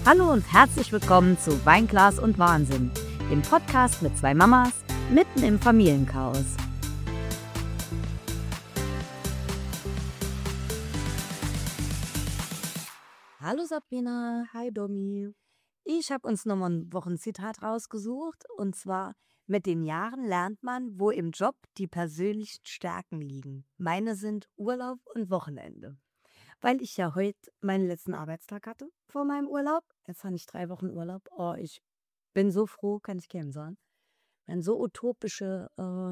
Hallo und herzlich willkommen zu Weinglas und Wahnsinn, dem Podcast mit zwei Mamas mitten im Familienchaos. Hallo Sabrina. Hi Domi. Ich habe uns nochmal ein Wochenzitat rausgesucht und zwar: Mit den Jahren lernt man, wo im Job die persönlichen Stärken liegen. Meine sind Urlaub und Wochenende. Weil ich ja heute meinen letzten Arbeitstag hatte vor meinem Urlaub. Jetzt habe ich 3 Wochen Urlaub. Oh, ich bin so froh, kann ich keinem sagen. Wir haben so utopische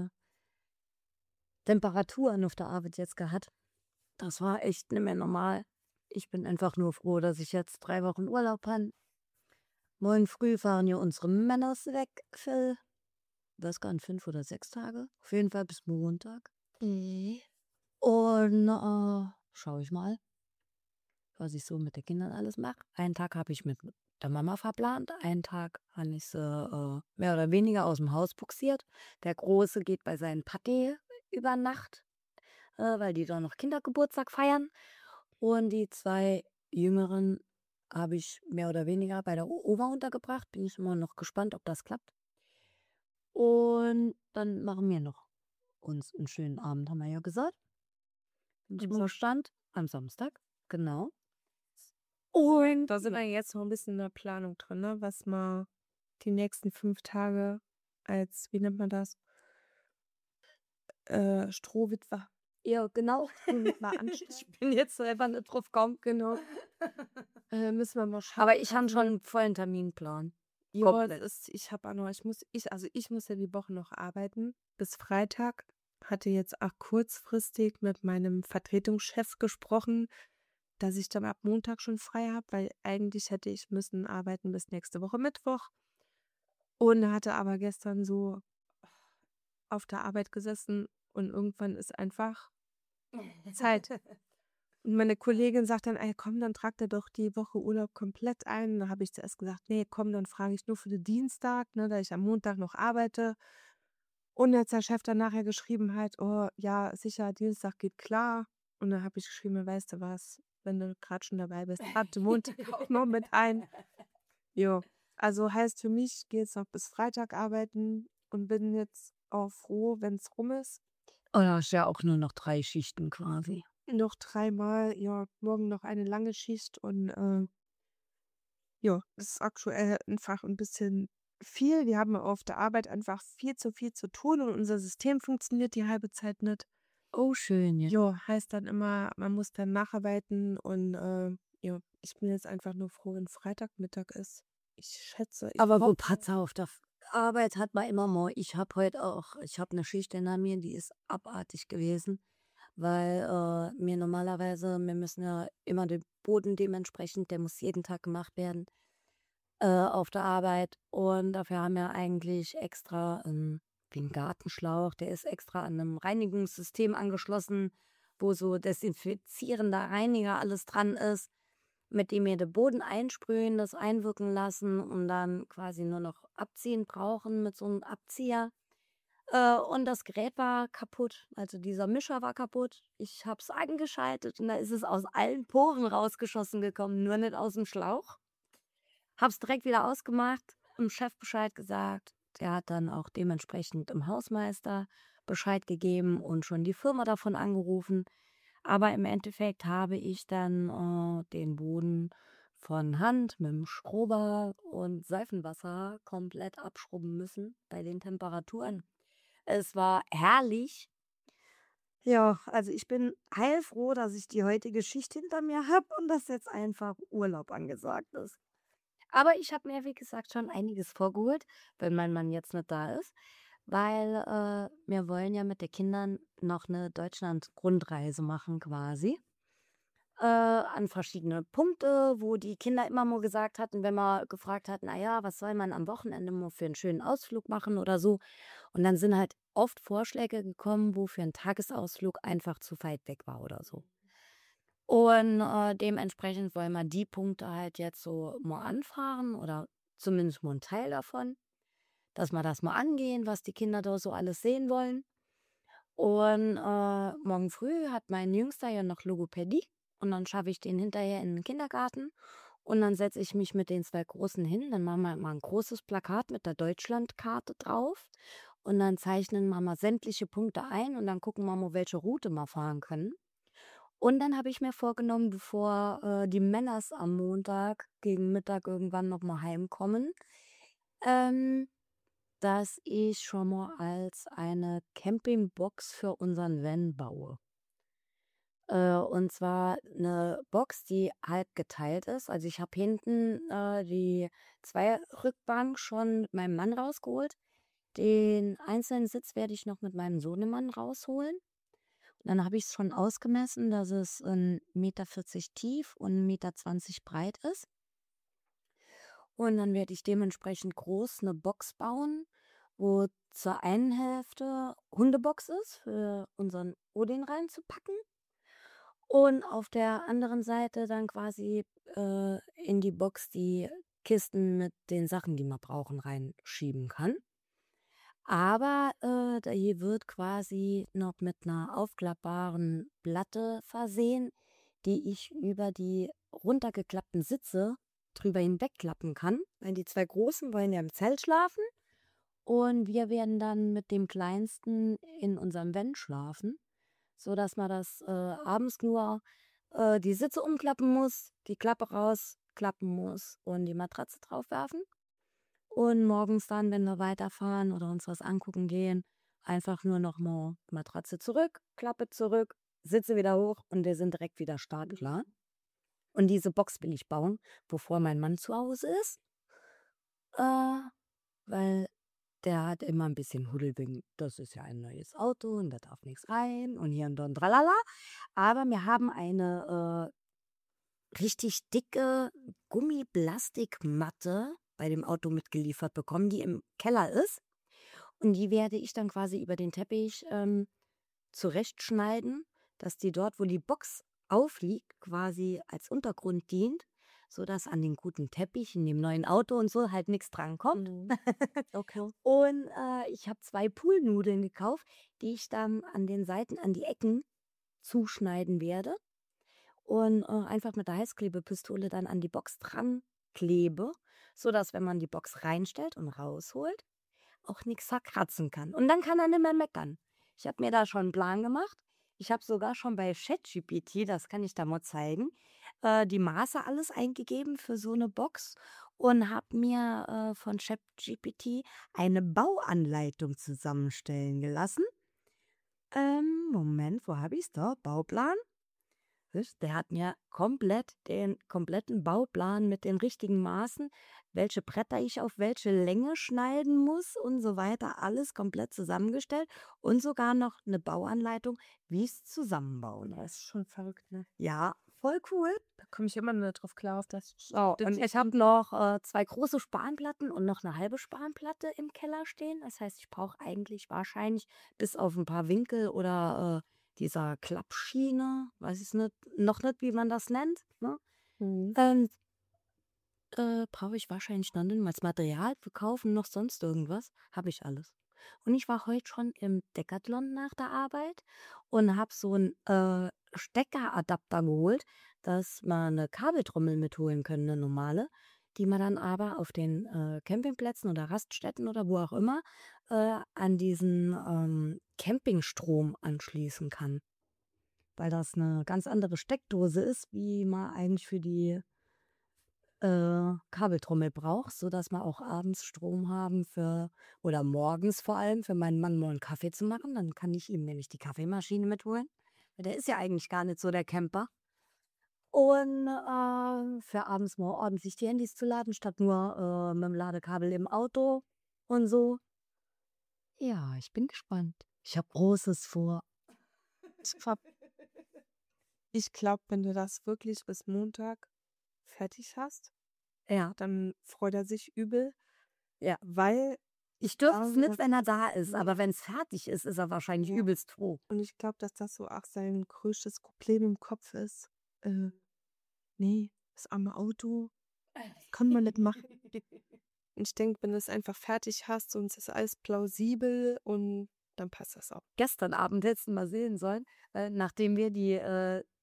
Temperaturen auf der Arbeit jetzt gehabt. Das war echt nicht mehr normal. Ich bin einfach nur froh, dass ich jetzt 3 Wochen Urlaub habe. Morgen früh fahren ja unsere Männers weg für, weiß gar nicht, 5 oder 6 Tage. Auf jeden Fall bis Montag. Und schaue ich mal, was ich so mit den Kindern alles mache. Einen Tag habe ich mit der Mama verplant. Einen Tag habe ich sie mehr oder weniger aus dem Haus bugsiert. Der Große geht bei seinen Papi über Nacht, weil die da noch Kindergeburtstag feiern. Und die 2 Jüngeren habe ich mehr oder weniger bei der Oma untergebracht. Bin ich immer noch gespannt, ob das klappt. Und dann machen wir noch uns einen schönen Abend, haben wir ja gesagt. Bin ich mal gespannt. Am Samstag, genau. Und Da sind wir jetzt noch ein bisschen in der Planung drin, ne? Was man die nächsten 5 Tage als, wie nennt man das? Strohwitwer. ja, genau. Mal ansteht. Ich bin jetzt selber nicht drauf gekommen. Genau. Müssen wir mal schauen. Aber ich habe schon einen vollen Terminplan. Ja, komplett. ich habe auch noch, ich muss ja die Woche noch arbeiten. Bis Freitag. Hatte jetzt auch kurzfristig mit meinem Vertretungschef gesprochen, dass ich dann ab Montag schon frei habe, weil eigentlich hätte ich müssen arbeiten bis nächste Woche Mittwoch. Und hatte aber gestern so auf der Arbeit gesessen und irgendwann ist einfach Zeit. Und meine Kollegin sagt dann, ey, komm, dann tragt er doch die Woche Urlaub komplett ein. Da habe ich zuerst gesagt, nee, komm, dann frage ich nur für den Dienstag, ne, da ich am Montag noch arbeite. Und jetzt der Chef dann nachher geschrieben hat, oh ja, sicher, Dienstag geht klar. Und dann habe ich geschrieben, weißt du was, wenn du gerade schon dabei bist, trag den Montag auch noch mit ein. Jo, also heißt für mich, ich gehe jetzt noch bis Freitag arbeiten und bin jetzt auch froh, wenn es rum ist. Oh, da ist ja auch nur noch 3 Schichten quasi. Noch 3-mal, ja, morgen noch eine lange Schicht und ja, es ist aktuell einfach ein bisschen viel. Wir haben auf der Arbeit einfach viel zu tun und unser System funktioniert die halbe Zeit nicht. Oh, schön, ja. Jo, heißt dann immer, man muss dann nacharbeiten und ja, ich bin jetzt einfach nur froh, wenn Freitagmittag ist. Ich schätze, ich Aber hoffe, pass auf, der Arbeit hat man immer mal. Ich habe heute auch, ich habe eine Schicht hinter mir, die ist abartig gewesen, weil wir müssen ja immer den Boden dementsprechend, der muss jeden Tag gemacht werden auf der Arbeit. Und dafür haben wir eigentlich extra wie ein Gartenschlauch, der ist extra an einem Reinigungssystem angeschlossen, wo so desinfizierender Reiniger alles dran ist, mit dem wir den Boden einsprühen, das einwirken lassen und dann quasi nur noch abziehen brauchen mit so einem Abzieher. Und das Gerät war kaputt, also dieser Mischer war kaputt. Ich habe es angeschaltet und da ist es aus allen Poren rausgeschossen gekommen, nur nicht aus dem Schlauch. Hab's direkt wieder ausgemacht, dem Chef Bescheid gesagt. Der hat dann auch dementsprechend dem Hausmeister Bescheid gegeben und schon die Firma davon angerufen. Aber im Endeffekt habe ich dann den Boden von Hand mit dem Schrubber und Seifenwasser komplett abschrubben müssen bei den Temperaturen. Es war herrlich. Ja, also ich bin heilfroh, dass ich die heutige Schicht hinter mir habe und dass jetzt einfach Urlaub angesagt ist. Aber ich habe mir, wie gesagt, schon einiges vorgeholt, wenn mein Mann jetzt nicht da ist, weil wir wollen ja mit den Kindern noch eine Deutschland-Rundreise machen quasi. An verschiedene Punkte, wo die Kinder immer mal gesagt hatten, wenn wir gefragt hatten, naja, was soll man am Wochenende mal für einen schönen Ausflug machen oder so. Und dann sind halt oft Vorschläge gekommen, wo für einen Tagesausflug einfach zu weit weg war oder so. Und dementsprechend wollen wir die Punkte halt jetzt so mal anfahren oder zumindest mal einen Teil davon, dass wir das mal angehen, was die Kinder da so alles sehen wollen. Und morgen früh hat mein Jüngster ja noch Logopädie und dann schaffe ich den hinterher in den Kindergarten Und dann setze ich mich mit den 2 Großen hin, dann machen wir mal ein großes Plakat mit der Deutschlandkarte drauf und dann zeichnen wir mal sämtliche Punkte ein und dann gucken wir mal, welche Route wir fahren können. Und dann habe ich mir vorgenommen, bevor, die Männers am Montag gegen Mittag irgendwann noch mal heimkommen, ähm, dass ich schon mal als eine Campingbox für unseren Van baue. Und zwar eine Box, die halb geteilt ist. Also, ich habe hinten, die Zweirückbank schon mit meinem Mann rausgeholt. Den einzelnen Sitz werde ich noch mit meinem Sohnemann rausholen. Und dann habe ich's schon ausgemessen, dass es 1,40 m tief und 1,20 m breit ist. Und dann werde ich dementsprechend groß eine Box bauen, wo zur einen Hälfte Hundebox ist, für unseren Odin reinzupacken. Und auf der anderen Seite dann quasi, in die Box die Kisten mit den Sachen, die man brauchen, reinschieben kann. Aber, die wird quasi noch mit einer aufklappbaren Platte versehen, die ich über die runtergeklappten Sitze drüber hinwegklappen kann, weil die 2 Großen wollen ja im Zelt schlafen und wir werden dann mit dem Kleinsten in unserem Van schlafen, sodass man das, abends nur, die Sitze umklappen muss, die Klappe rausklappen muss und die Matratze drauf werfen. Und morgens dann, wenn wir weiterfahren oder uns was angucken gehen, einfach nur noch mal Matratze zurück, Klappe zurück, Sitze wieder hoch und wir sind direkt wieder startklar. Und diese Box will ich bauen, bevor mein Mann zu Hause ist, äh, weil der hat immer ein bisschen Huddel wegen, das ist ja ein neues Auto und da darf nichts rein und hier und da und tralala. Aber wir haben eine richtig dicke Gummiplastikmatte bei dem Auto mitgeliefert bekommen, die im Keller ist. Und die werde ich dann quasi über den Teppich zurechtschneiden, dass die dort, wo die Box aufliegt, quasi als Untergrund dient, sodass an den guten Teppich in dem neuen Auto und so halt nichts drankommt. Mhm. Okay. Und ich habe 2 Poolnudeln gekauft, die ich dann an den Seiten, an die Ecken zuschneiden werde und einfach mit der Heißklebepistole dann an die Box dran klebe, sodass, wenn man die Box reinstellt und rausholt, auch nichts zerkratzen kann. Und dann kann er nicht mehr meckern. Ich habe mir da schon einen Plan gemacht. Ich habe sogar schon bei ChatGPT, das kann ich da mal zeigen, die Maße alles eingegeben für so eine Box und habe mir von ChatGPT eine Bauanleitung zusammenstellen gelassen. Moment, wo habe ich's da? Bauplan? Siehst, der hat mir komplett den kompletten Bauplan mit den richtigen Maßen, welche Bretter ich auf welche Länge schneiden muss und so weiter, alles komplett zusammengestellt und sogar noch eine Bauanleitung, wie es zusammenbauen Das ist. ist schon verrückt, ne? Ja, voll cool. Da komme ich immer nur drauf klar, auf das So, das und ich habe noch 2 große Spanplatten und noch eine halbe Spanplatte im Keller stehen. Das heißt, ich brauche eigentlich wahrscheinlich bis auf ein paar Winkel oder dieser Klappschiene, weiß ich nicht, noch nicht, wie man das nennt, ne? Mhm. Ähm, brauche ich wahrscheinlich noch nicht mal das Material für kaufen, noch sonst irgendwas. Habe ich alles. Und ich war heute schon im Decathlon nach der Arbeit und habe so einen Steckeradapter geholt, dass man eine Kabeltrommel mitholen können, eine normale, die man dann aber auf den Campingplätzen oder Raststätten oder wo auch immer an diesen Campingstrom anschließen kann. Weil das eine ganz andere Steckdose ist, wie man eigentlich für die Kabeltrommel brauche, sodass wir auch abends Strom haben für oder morgens vor allem für meinen Mann mal 'n Kaffee zu machen. Dann kann ich ihm nämlich die Kaffeemaschine mitholen, weil der ist ja eigentlich gar nicht so der Camper. Und, für abends mal ordentlich die Handys zu laden, statt nur, mit'm Ladekabel im Auto und so. Ja, ich bin gespannt. Ich habe Großes vor. Ich glaube, wenn du das wirklich bis Montag fertig hast, Ja, dann freut er sich übel, ja. weil Ich dürfte es nicht, das wenn er da ist, ne, aber wenn es fertig ist, ist er wahrscheinlich ja. übelst froh. Und ich glaube, dass das so auch sein größtes Problem im Kopf ist. Ne, das arme Auto kann man nicht machen. Und ich denke, wenn du es einfach fertig hast und es ist alles plausibel und dann passt das auch. Gestern Abend hättest du mal sehen sollen, nachdem wir die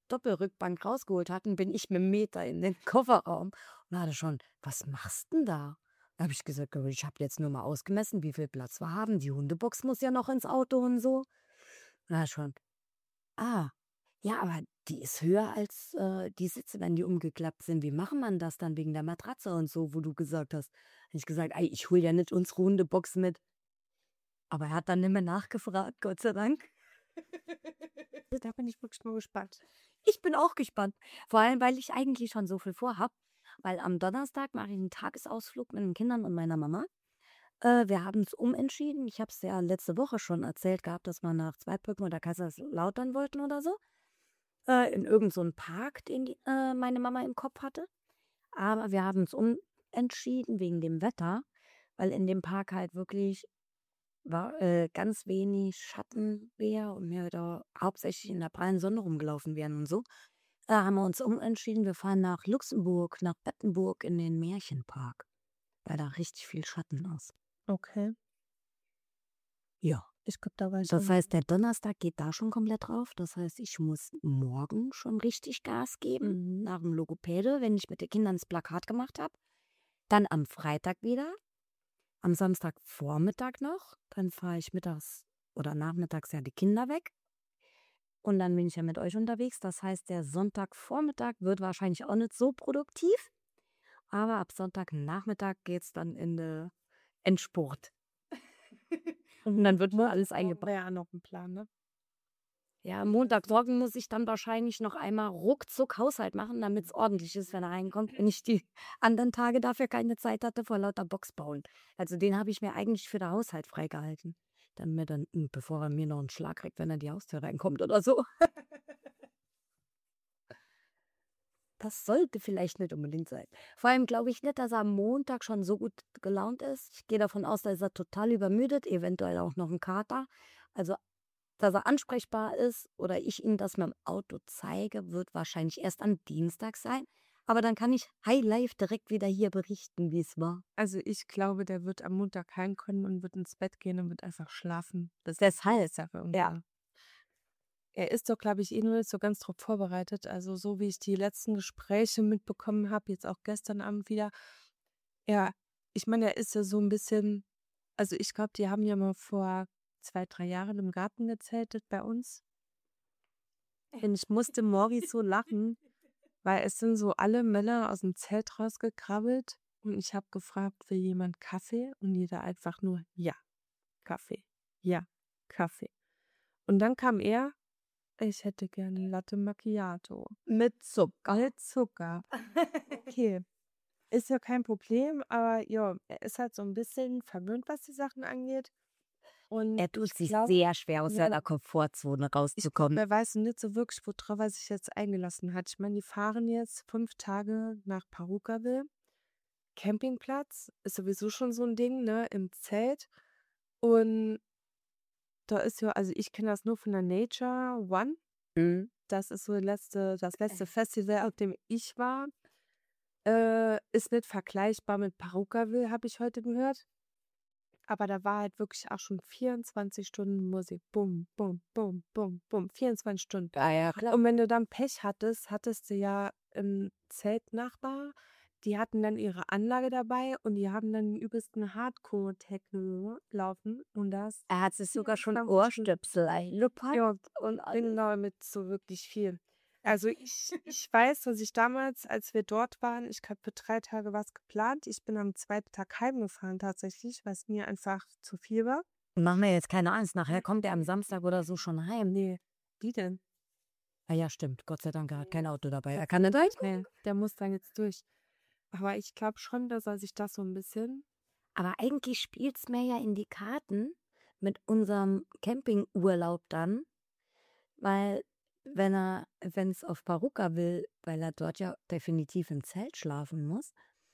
Doppelrückbank rausgeholt hatten, bin ich mit dem Meter in den Kofferraum und hatte schon, was machst denn da? Da habe ich gesagt, ich habe jetzt nur mal ausgemessen, wie viel Platz wir haben. Die Hundebox muss ja noch ins Auto und so. Na schon, ah, ja, aber die ist höher als die Sitze, wenn die umgeklappt sind. Wie macht man das dann wegen der Matratze und so, wo du gesagt hast? Habe ich gesagt, ey, ich hole ja nicht unsere Hundebox mit. Aber er hat dann nicht mehr nachgefragt, Gott sei Dank. Da bin ich wirklich mal gespannt. Ich bin auch gespannt. Vor allem, weil ich eigentlich schon so viel vorhab. Weil am Donnerstag mache ich einen Tagesausflug mit den Kindern und meiner Mama. Wir haben es umentschieden. Ich habe es ja letzte Woche schon erzählt gehabt, dass wir nach Zweibrücken oder Kaiserslautern wollten oder so. In irgend so einen Park, den meine Mama im Kopf hatte. Aber wir haben es umentschieden wegen dem Wetter, weil in dem Park halt wirklich war ganz wenig Schatten wäre und wir da hauptsächlich in der prallen Sonne rumgelaufen wären und so. Da haben wir uns umentschieden, wir fahren nach Luxemburg, nach Bettenburg in den Märchenpark, weil da richtig viel Schatten ist. Okay. Ja. Ich glaube, da weiß Das heißt, der Donnerstag geht da schon komplett drauf. Das heißt, ich muss morgen schon richtig Gas geben nach dem Logopäde, wenn ich mit den Kindern das Plakat gemacht habe. Dann am Freitag wieder. Am Samstagvormittag noch. Dann fahre ich mittags oder nachmittags ja die Kinder weg. Und dann bin ich ja mit euch unterwegs. Das heißt, der Sonntagvormittag wird wahrscheinlich auch nicht so produktiv. Aber ab Sonntagnachmittag geht es dann in den Endspurt. Und dann wird nur alles eingebaut. Wäre ja noch ein Plan, ne? Ja, Montagmorgen muss ich dann wahrscheinlich noch einmal ruckzuck Haushalt machen, damit es ordentlich ist, wenn er reinkommt, wenn ich die anderen Tage dafür keine Zeit hatte vor lauter Box bauen. Also den habe ich mir eigentlich für den Haushalt freigehalten. Bevor er mir noch einen Schlag kriegt, wenn er die Haustür reinkommt oder so. Das sollte vielleicht nicht unbedingt sein. Vor allem glaube ich nicht, dass er am Montag schon so gut gelaunt ist. Ich gehe davon aus, dass er total übermüdet, eventuell auch noch ein Kater. Also dass er ansprechbar ist oder ich ihm das mit dem Auto zeige, wird wahrscheinlich erst am Dienstag sein. Aber dann kann ich High Life direkt wieder hier berichten, wie es war. Also ich glaube, der wird am Montag heimkommen und wird ins Bett gehen und wird einfach schlafen. Das Deshalb, ist ja für uns. ja. Er ist doch, glaube ich, eh nur nicht so ganz drauf vorbereitet. Also so wie ich die letzten Gespräche mitbekommen habe, jetzt auch gestern Abend wieder. Ja, ich meine, er ist ja so ein bisschen, also ich glaube, die haben ja mal vor 2, 3 Jahren im Garten gezeltet bei uns. Und ich musste morgens so lachen, weil es sind so alle Männer aus dem Zelt rausgekrabbelt und ich habe gefragt, will jemand Kaffee? Und jeder einfach nur, ja, Kaffee, ja, Kaffee. Und dann kam er, ich hätte gerne Latte Macchiato. Mit Zucker. Mit Zucker. Okay, ist ja kein Problem, aber ja, er ist halt so ein bisschen verwöhnt, was die Sachen angeht. Und Er tut ich sich glaube, sehr schwer, aus ja, seiner Komfortzone ich glaube, rauszukommen. er weiß nicht so wirklich, worauf er sich jetzt eingelassen hat. Ich meine, die fahren jetzt 5 Tage nach Parukaville. Campingplatz ist sowieso schon so ein Ding, ne, im Zelt. Und da ist ja, also ich kenne das nur von der Nature One. Mhm. Das ist so das letzte Festival, auf dem ich war. Ist nicht vergleichbar mit Parukaville, habe ich heute gehört. Aber da war halt wirklich auch schon 24 Stunden Musik. Bum, bum, bum, bum, bum. 24 Stunden. Ja, ja, klar. Und wenn du dann Pech hattest du ja im Zeltnachbar, die hatten dann ihre Anlage dabei und die haben dann den übelsten Hardcore-Techno laufen und das Er hat sich sogar schon 24 Stunden. Ohrstöpsel eingepackt Ja, und alles. genau, mit so wirklich viel. Also ich weiß, dass ich damals, als wir dort waren, ich habe für 3 Tage was geplant. Ich bin am 2. Tag heimgefahren tatsächlich, weil es mir einfach zu viel war. Mach mir jetzt keine Angst, nachher kommt er am Samstag oder so schon heim. Nee, wie denn? Ah ja, stimmt. Gott sei Dank, er hat kein Auto dabei. Er kann nicht rein. Nee, der muss dann jetzt durch. Aber ich glaube schon, dass er sich das so ein bisschen. Aber eigentlich spielt es mir ja in die Karten mit unserem Campingurlaub dann, weil wenn es auf Paruka will, weil er dort ja definitiv im Zelt schlafen muss,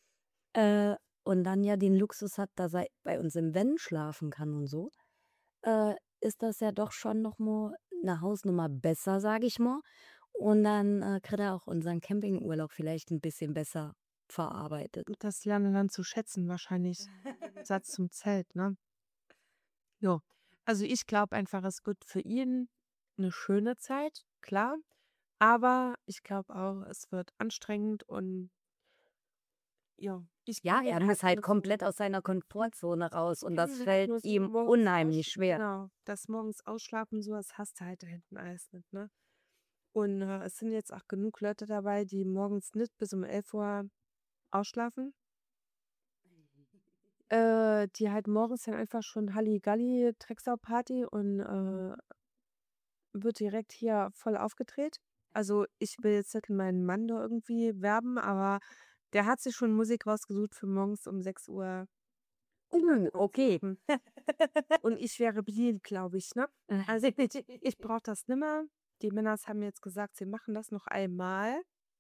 und dann ja den Luxus hat, dass er bei uns im Van schlafen kann und so, ist das ja doch schon noch mal eine Hausnummer besser, sage ich mal. Und dann kriegt er auch unseren Campingurlaub vielleicht ein bisschen besser verarbeitet. Das lernen dann zu schätzen, wahrscheinlich. Im Satz zum Zelt, ne? Ja. Also ich glaube einfach, es wird für ihn eine schöne Zeit, klar. Aber ich glaube auch, es wird anstrengend und ja, ich Ja, kenne er halt muss halt nur so, komplett aus seiner Komfortzone raus und kenne das halt fällt nur so ihm morgens unheimlich schwer. genau, das morgens ausschlafen, so, das hast du halt da hinten alles nicht, ne? Und es sind jetzt auch genug Leute dabei, die morgens nicht bis um 11 Uhr ausschlafen. Die halt morgens dann einfach schon Halligalli, Drecksau-Party und wird direkt hier voll aufgedreht. Also ich will jetzt nicht meinen Mann da irgendwie werben, aber der hat sich schon Musik rausgesucht für morgens um 6 Uhr Okay. aufzumachen. Und ich wäre blind, glaube ich, ne? Also ich brauche das nimmer. Die Männer haben jetzt gesagt, sie machen das noch einmal.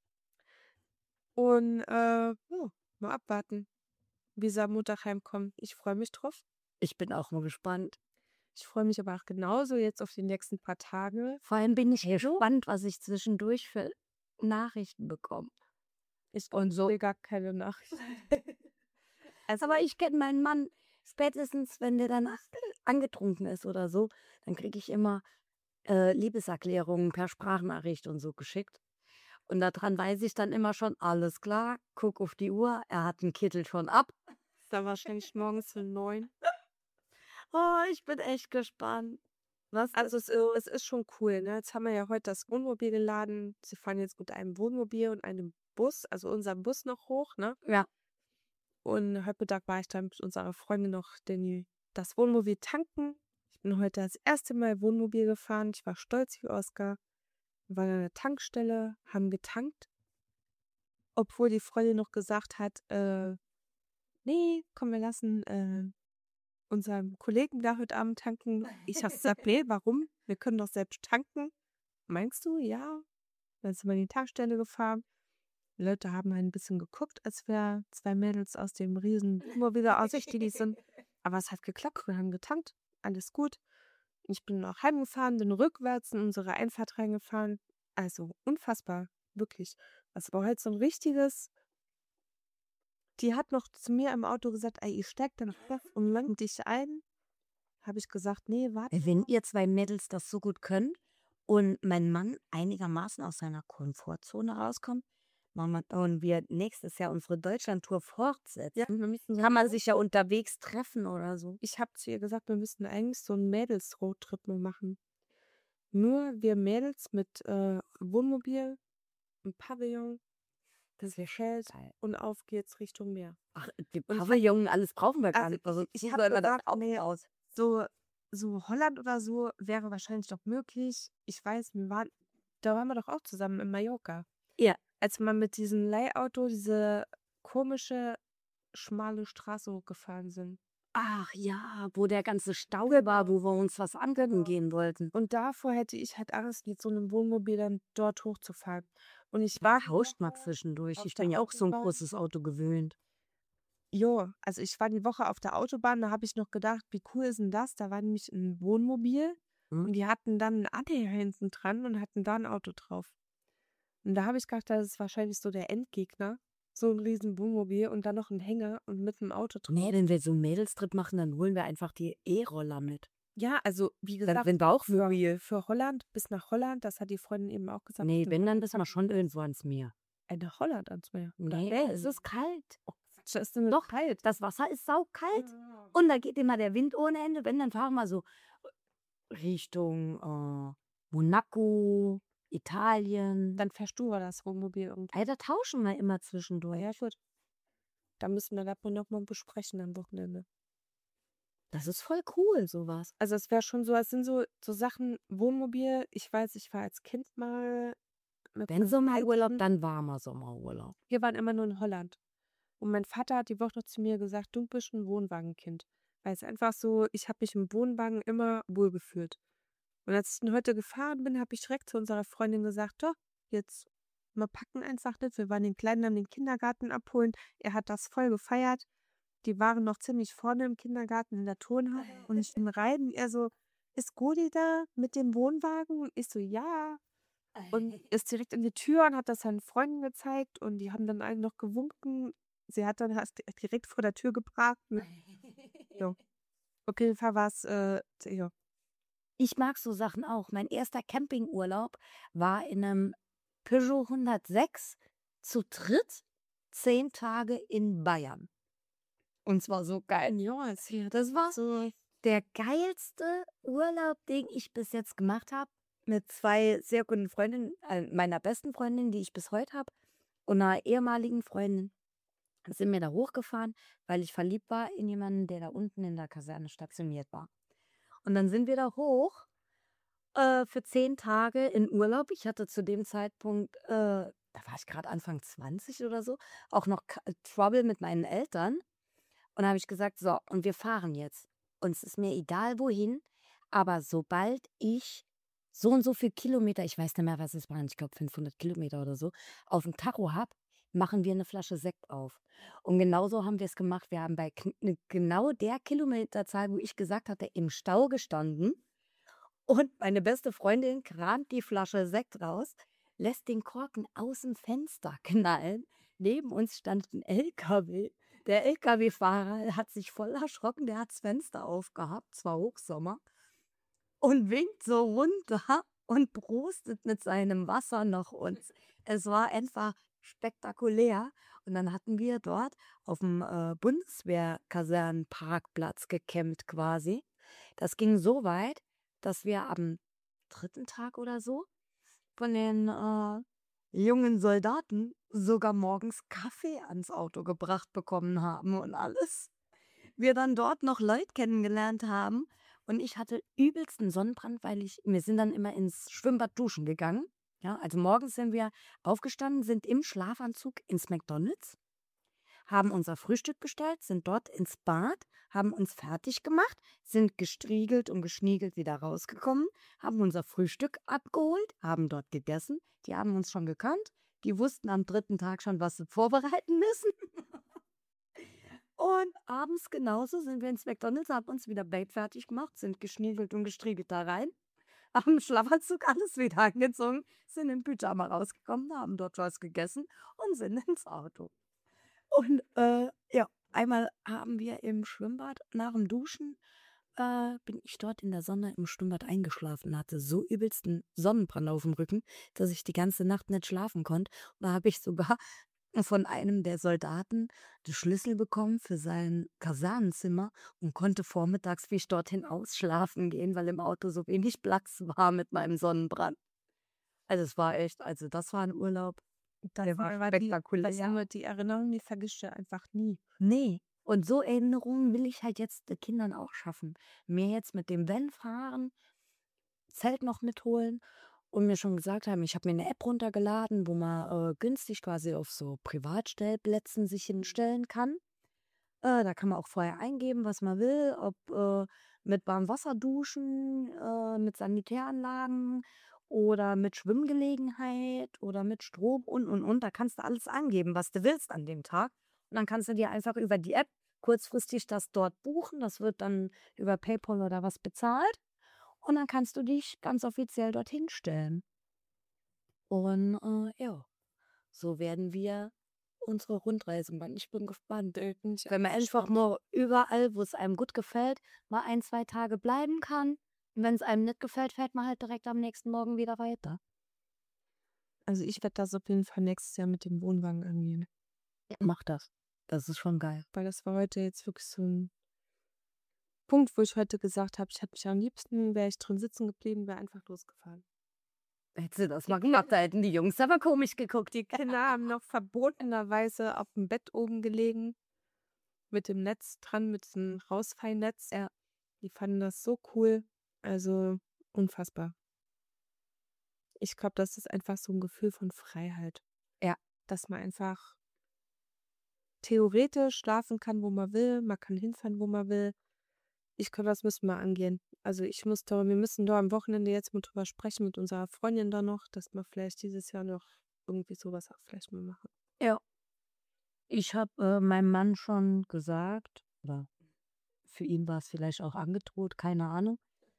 Und ja, mal abwarten, wie sie am Montag heimkommen. Ich freue mich drauf. Ich bin auch mal gespannt. Ich freue mich aber auch genauso jetzt auf die nächsten paar Tage. Vor allem bin ich So, gespannt, was ich zwischendurch für Nachrichten bekomme. ich Und so. will gar keine Nachricht. Also, Aber ich kenne meinen Mann, spätestens wenn der dann angetrunken ist oder so, dann kriege ich immer Liebeserklärungen per Sprachnachricht und so geschickt. Und daran weiß ich dann immer schon, alles klar, guck auf die Uhr, er hat den Kittel schon ab. ist dann wahrscheinlich morgens um 9. Oh, ich bin echt gespannt. Was? Also es ist schon cool, ne? Jetzt haben wir ja heute das Wohnmobil geladen. Sie fahren jetzt mit einem Wohnmobil und einem Bus, also unserem Bus noch hoch, ne? Ja. Und heute Mittag war ich dann mit unserer Freundin noch das Wohnmobil tanken. Ich bin heute das erste Mal Wohnmobil gefahren. Ich war stolz wie Oskar. Wir waren an der Tankstelle, haben getankt, obwohl die Freundin noch gesagt hat, nee, komm, wir lassen unseren Kollegen da heute Abend tanken. Ich habe gesagt, nee, warum? Wir können doch selbst tanken. Meinst du? Ja. Dann sind wir in die Tankstelle gefahren. Die Leute haben ein bisschen geguckt, als wir zwei Mädels aus dem riesen Wohnmobil ausgestiegen sind. Aber es hat geklappt. Wir haben getankt. Alles gut. Ich bin auch heimgefahren, bin rückwärts in unsere Einfahrt reingefahren. Also unfassbar. Wirklich. Das war halt so ein richtiges. Die hat noch zu mir im Auto gesagt, ey, ich steig dann auf und lang dich ein. Habe ich gesagt, nee, warte. Wenn ihr zwei Mädels das so gut könnt und mein Mann einigermaßen aus seiner Komfortzone rauskommt, und wir nächstes Jahr unsere Deutschlandtour fortsetzen, Ja, wir müssen so kann man sich ja unterwegs treffen oder so. Ich habe zu ihr gesagt, wir müssten eigentlich so einen Mädels-Roadtrip mal machen. Nur wir Mädels mit Wohnmobil, einem Pavillon, das Zelt Geil. und auf geht's Richtung Meer. Ach, die Und Pavillon, alles brauchen wir gar also nicht. Also, ich wie habe soll man das gesagt, nee, aus? so Holland oder so wäre wahrscheinlich doch möglich. Ich weiß, da waren wir doch auch zusammen in Mallorca. Ja. Als wir mit diesem Leihauto diese komische, schmale Straße hochgefahren sind. Ach ja, wo der ganze Stau war, wo wir uns was angucken Genau. gehen wollten. Und davor hätte ich halt Angst, mit so einem Wohnmobil dann dort hochzufahren. Und ich Da war tauscht mal zwischendurch. auf Ich der bin ja auch so ein Autobahn. großes Auto gewöhnt. Jo, also ich war die Woche auf der Autobahn, da habe ich noch gedacht, wie cool ist denn das? Da war nämlich ein Wohnmobil Hm? und die hatten dann einen Anhänger hinten dran und hatten da ein Auto drauf. Und da habe ich gedacht, das ist wahrscheinlich so der Endgegner. So ein riesen Wohnmobil und dann noch ein Hänger und mit einem Auto drauf. Nee, wenn wir so einen Mädelstrip machen, dann holen wir einfach die E-Roller mit. Ja, also wie Dann gesagt, sind wir auch mobil. für Holland bis nach Holland, das hat die Freundin eben auch gesagt. Nee, bis wenn, nach dann Holland müssen wir schon irgendwo ans Meer. nach Holland ans Meer. Nee, es ist kalt. Das ist denn Doch, kalt. das Wasser ist saukalt. Ja. Und da geht immer der Wind ohne Ende. Wenn, dann fahren wir so Richtung Monaco, Italien. Dann fährst du aber das Wohnmobil irgendwo. Ey, da tauschen wir immer zwischendurch. Ja, gut. Da müssen wir das wohl noch mal besprechen am Wochenende. Das ist voll cool, sowas. Also es wäre schon so, es sind so Sachen, Wohnmobil. Ich weiß, ich war als Kind mal mit Wenn meinen Sommerurlaub, Eltern. dann warmer Sommerurlaub. Wir waren immer nur in Holland. Und mein Vater hat die Woche noch zu mir gesagt, du bist ein Wohnwagenkind. Weil es einfach so, ich habe mich im Wohnwagen immer wohlgefühlt. Und als ich dann heute gefahren bin, habe ich direkt zu unserer Freundin gesagt, doch, jetzt wir packen einfach nicht. Wir waren den Kleinen an den Kindergarten abholen. Er hat das voll gefeiert. Die waren noch ziemlich vorne im Kindergarten in der Turnhalle. Und ich bin rein und er so, ist Godi da mit dem Wohnwagen? Und ich so, ja. Und ist direkt in die Tür und hat das seinen Freunden gezeigt. Und die haben dann einen noch gewunken. Sie hat dann direkt vor der Tür geparkt. Ja. Auf jeden Fall war es, ja. Ich mag so Sachen auch. Mein erster Campingurlaub war in einem Peugeot 106 zu dritt 10 Tage in Bayern. Und zwar so geil. Ja, erzähl. Das war So, der geilste Urlaub, den ich bis jetzt gemacht habe, mit 2 sehr guten Freundinnen, meiner besten Freundin, die ich bis heute habe, und einer ehemaligen Freundin. Sind wir da hochgefahren, weil ich verliebt war in jemanden, der da unten in der Kaserne stationiert war. Und dann sind wir da hoch für 10 Tage in Urlaub. Ich hatte zu dem Zeitpunkt, da war ich gerade Anfang 20 oder so, auch noch Trouble mit meinen Eltern. Und da habe ich gesagt, so, und wir fahren jetzt. Und es ist mir egal wohin, aber sobald ich so und so viel Kilometer, ich weiß nicht mehr, was es waren, ich glaube 500 Kilometer oder so, auf dem Tacho habe, machen wir eine Flasche Sekt auf. Und genauso haben wir es gemacht. Wir haben bei genau der Kilometerzahl, wo ich gesagt hatte, im Stau gestanden. Und meine beste Freundin kramt die Flasche Sekt raus, lässt den Korken aus dem Fenster knallen. Neben uns stand ein LKW. Der LKW-Fahrer hat sich voll erschrocken, der hat das Fenster aufgehabt, es war Hochsommer, und winkt so runter und prostet mit seinem Wasser nach uns. Es war einfach spektakulär. Und dann hatten wir dort auf dem Bundeswehrkasernenparkplatz gecampt quasi. Das ging so weit, dass wir am 3. Tag oder so von den jungen Soldaten sogar morgens Kaffee ans Auto gebracht bekommen haben und alles. Wir dann dort noch Leute kennengelernt haben und ich hatte übelsten Sonnenbrand, weil wir sind dann immer ins Schwimmbad duschen gegangen. Ja, also morgens sind wir aufgestanden, sind im Schlafanzug ins McDonald's, haben unser Frühstück bestellt, sind dort ins Bad, haben uns fertig gemacht, sind gestriegelt und geschniegelt wieder rausgekommen, haben unser Frühstück abgeholt, haben dort gegessen. Die haben uns schon gekannt. Die wussten am 3. Tag schon, was sie vorbereiten müssen. Und abends genauso sind wir ins McDonald's, haben uns wieder Bait fertig gemacht, sind geschniegelt und gestriegelt da rein, haben im Schlafanzug alles wieder angezogen, sind im Pyjama rausgekommen, haben dort was gegessen und sind ins Auto. Und ja, einmal haben wir im Schwimmbad nach dem Duschen, bin ich dort in der Sonne im Schwimmbad eingeschlafen, hatte so übelsten Sonnenbrand auf dem Rücken, dass ich die ganze Nacht nicht schlafen konnte. Und da habe ich sogar von einem der Soldaten die Schlüssel bekommen für sein Kasernenzimmer und konnte vormittags, wie ich dorthin ausschlafen gehen, weil im Auto so wenig Platz war mit meinem Sonnenbrand. Also es war echt, also das war ein Urlaub, der war spektakulär. die Erinnerung, die vergisst du einfach nie. Nee. Und so Erinnerungen will ich halt jetzt den Kindern auch schaffen. Mir jetzt mit dem Van fahren, Zelt noch mitholen und mir schon gesagt haben, ich habe mir eine App runtergeladen, wo man günstig quasi auf so Privatstellplätzen sich hinstellen kann. Da kann man auch vorher eingeben, was man will, ob mit warmem Wasser duschen, mit Sanitäranlagen oder mit Schwimmgelegenheit oder mit Strom und. Da kannst du alles angeben, was du willst an dem Tag. Und dann kannst du dir einfach über die App kurzfristig das dort buchen. Das wird dann über PayPal oder was bezahlt. Und dann kannst du dich ganz offiziell dorthin stellen. Und ja, so werden wir unsere Rundreise machen. Ich bin gespannt. Wenn man einfach nur überall, wo es einem gut gefällt, mal 1, 2 Tage bleiben kann. Und wenn es einem nicht gefällt, fährt man halt direkt am nächsten Morgen wieder weiter. Also ich werde das auf jeden Fall nächstes Jahr mit dem Wohnwagen angehen. Mach das. Das ist schon geil. Weil das war heute jetzt wirklich so ein Punkt, wo ich heute gesagt habe, ich hätte mich am liebsten, wäre ich drin sitzen geblieben, wäre einfach losgefahren. Hättest du das mal gemacht, da hätten die Jungs aber komisch geguckt. Die Kinder haben noch verbotenerweise auf dem Bett oben gelegen, mit dem Netz dran, mit diesem Rausfallnetz. Ja. Die fanden das so cool. Also unfassbar. Ich glaube, das ist einfach so ein Gefühl von Freiheit. Ja. Dass man einfach theoretisch schlafen kann, wo man will. Man kann hinfahren, wo man will. Ich glaube, das müssen wir angehen. Also wir müssen da am Wochenende jetzt mal drüber sprechen mit unserer Freundin da noch, dass wir vielleicht dieses Jahr noch irgendwie sowas auch vielleicht mal machen. Ja. Ich habe meinem Mann schon gesagt, oder für ihn war es vielleicht auch angedroht, keine Ahnung.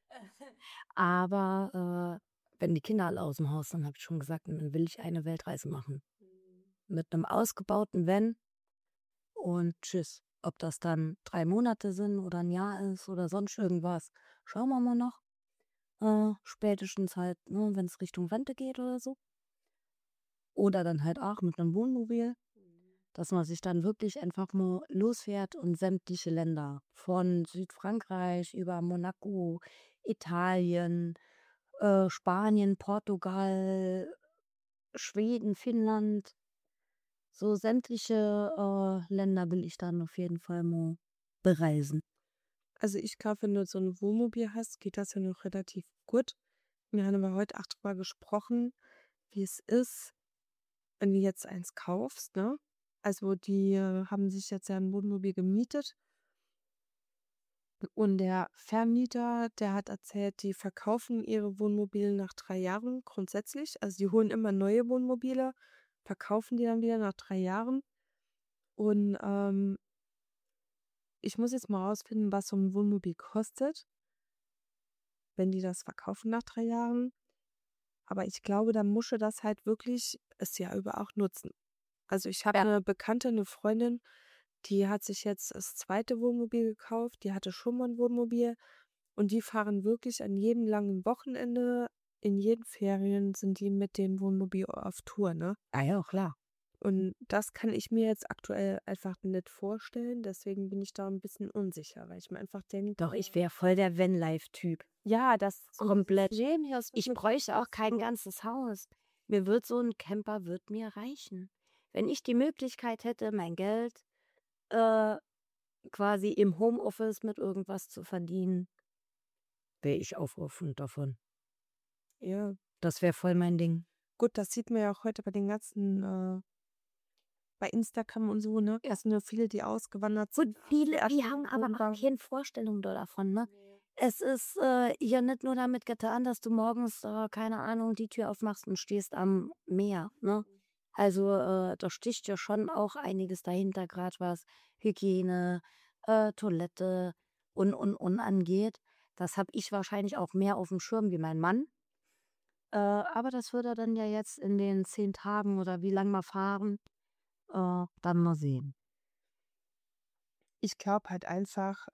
Aber wenn die Kinder alle aus dem Haus sind, habe ich schon gesagt, dann will ich eine Weltreise machen. Mit einem ausgebauten Van und tschüss. Ob das dann 3 Monate sind oder ein Jahr ist oder sonst irgendwas, schauen wir mal noch. Spätestens halt, ne, wenn es Richtung Rente geht oder so. Oder dann halt auch mit einem Wohnmobil, dass man sich dann wirklich einfach mal losfährt und sämtliche Länder von Südfrankreich über Monaco, Italien, Spanien, Portugal, Schweden, Finnland, so sämtliche Länder will ich dann auf jeden Fall mal bereisen. Also ich glaube, wenn du so ein Wohnmobil hast, geht das ja noch relativ gut. Wir haben aber heute auch drüber gesprochen, wie es ist, wenn du jetzt eins kaufst, ne? Also die haben sich jetzt ja ein Wohnmobil gemietet und der Vermieter, der hat erzählt, die verkaufen ihre Wohnmobile nach 3 Jahren grundsätzlich. Also die holen immer neue Wohnmobile, verkaufen die dann wieder nach 3 Jahren. Und ich muss jetzt mal rausfinden, was so ein Wohnmobil kostet, wenn die das verkaufen nach 3 Jahren. Aber ich glaube, dann musst du das halt wirklich das Jahr über auch nutzen. Also ich habe Ja. eine Bekannte, eine Freundin, die hat sich jetzt das zweite Wohnmobil gekauft. Die hatte schon mal ein Wohnmobil und die fahren wirklich an jedem langen Wochenende, in jeden Ferien sind die mit dem Wohnmobil auf Tour, ne? Ah ja, klar. Und das kann ich mir jetzt aktuell einfach nicht vorstellen. Deswegen bin ich da ein bisschen unsicher, weil ich mir einfach denke, Doch, ich wäre voll der Vanlife-Typ. ja, das Komplett. Leben hier ist Ich wirklich bräuchte auch kein ganzes Haus. Mir wird so ein Camper wird mir reichen. Wenn ich die Möglichkeit hätte, mein Geld äh, quasi im Homeoffice mit irgendwas zu verdienen, wäre ich aufrufend davon. ja. Das wäre voll mein Ding. Gut, das sieht man ja auch heute bei den ganzen, bei Instagram und so, ne? Es sind ja viele, die ausgewandert Gut, sind. viele, Ja, die haben aber auch Wohnwagen. keine Vorstellung davon, ne? Nee. Es ist ja nicht nur damit getan, dass du morgens, keine Ahnung, die Tür aufmachst und stehst am Meer, ne? Also da sticht ja schon auch einiges dahinter, gerade was Hygiene, Toilette und angeht. Das habe ich wahrscheinlich auch mehr auf dem Schirm wie mein Mann. Aber das wird er dann ja jetzt in den 10 Tagen oder wie lang wir fahren, dann mal sehen. Ich glaube halt einfach,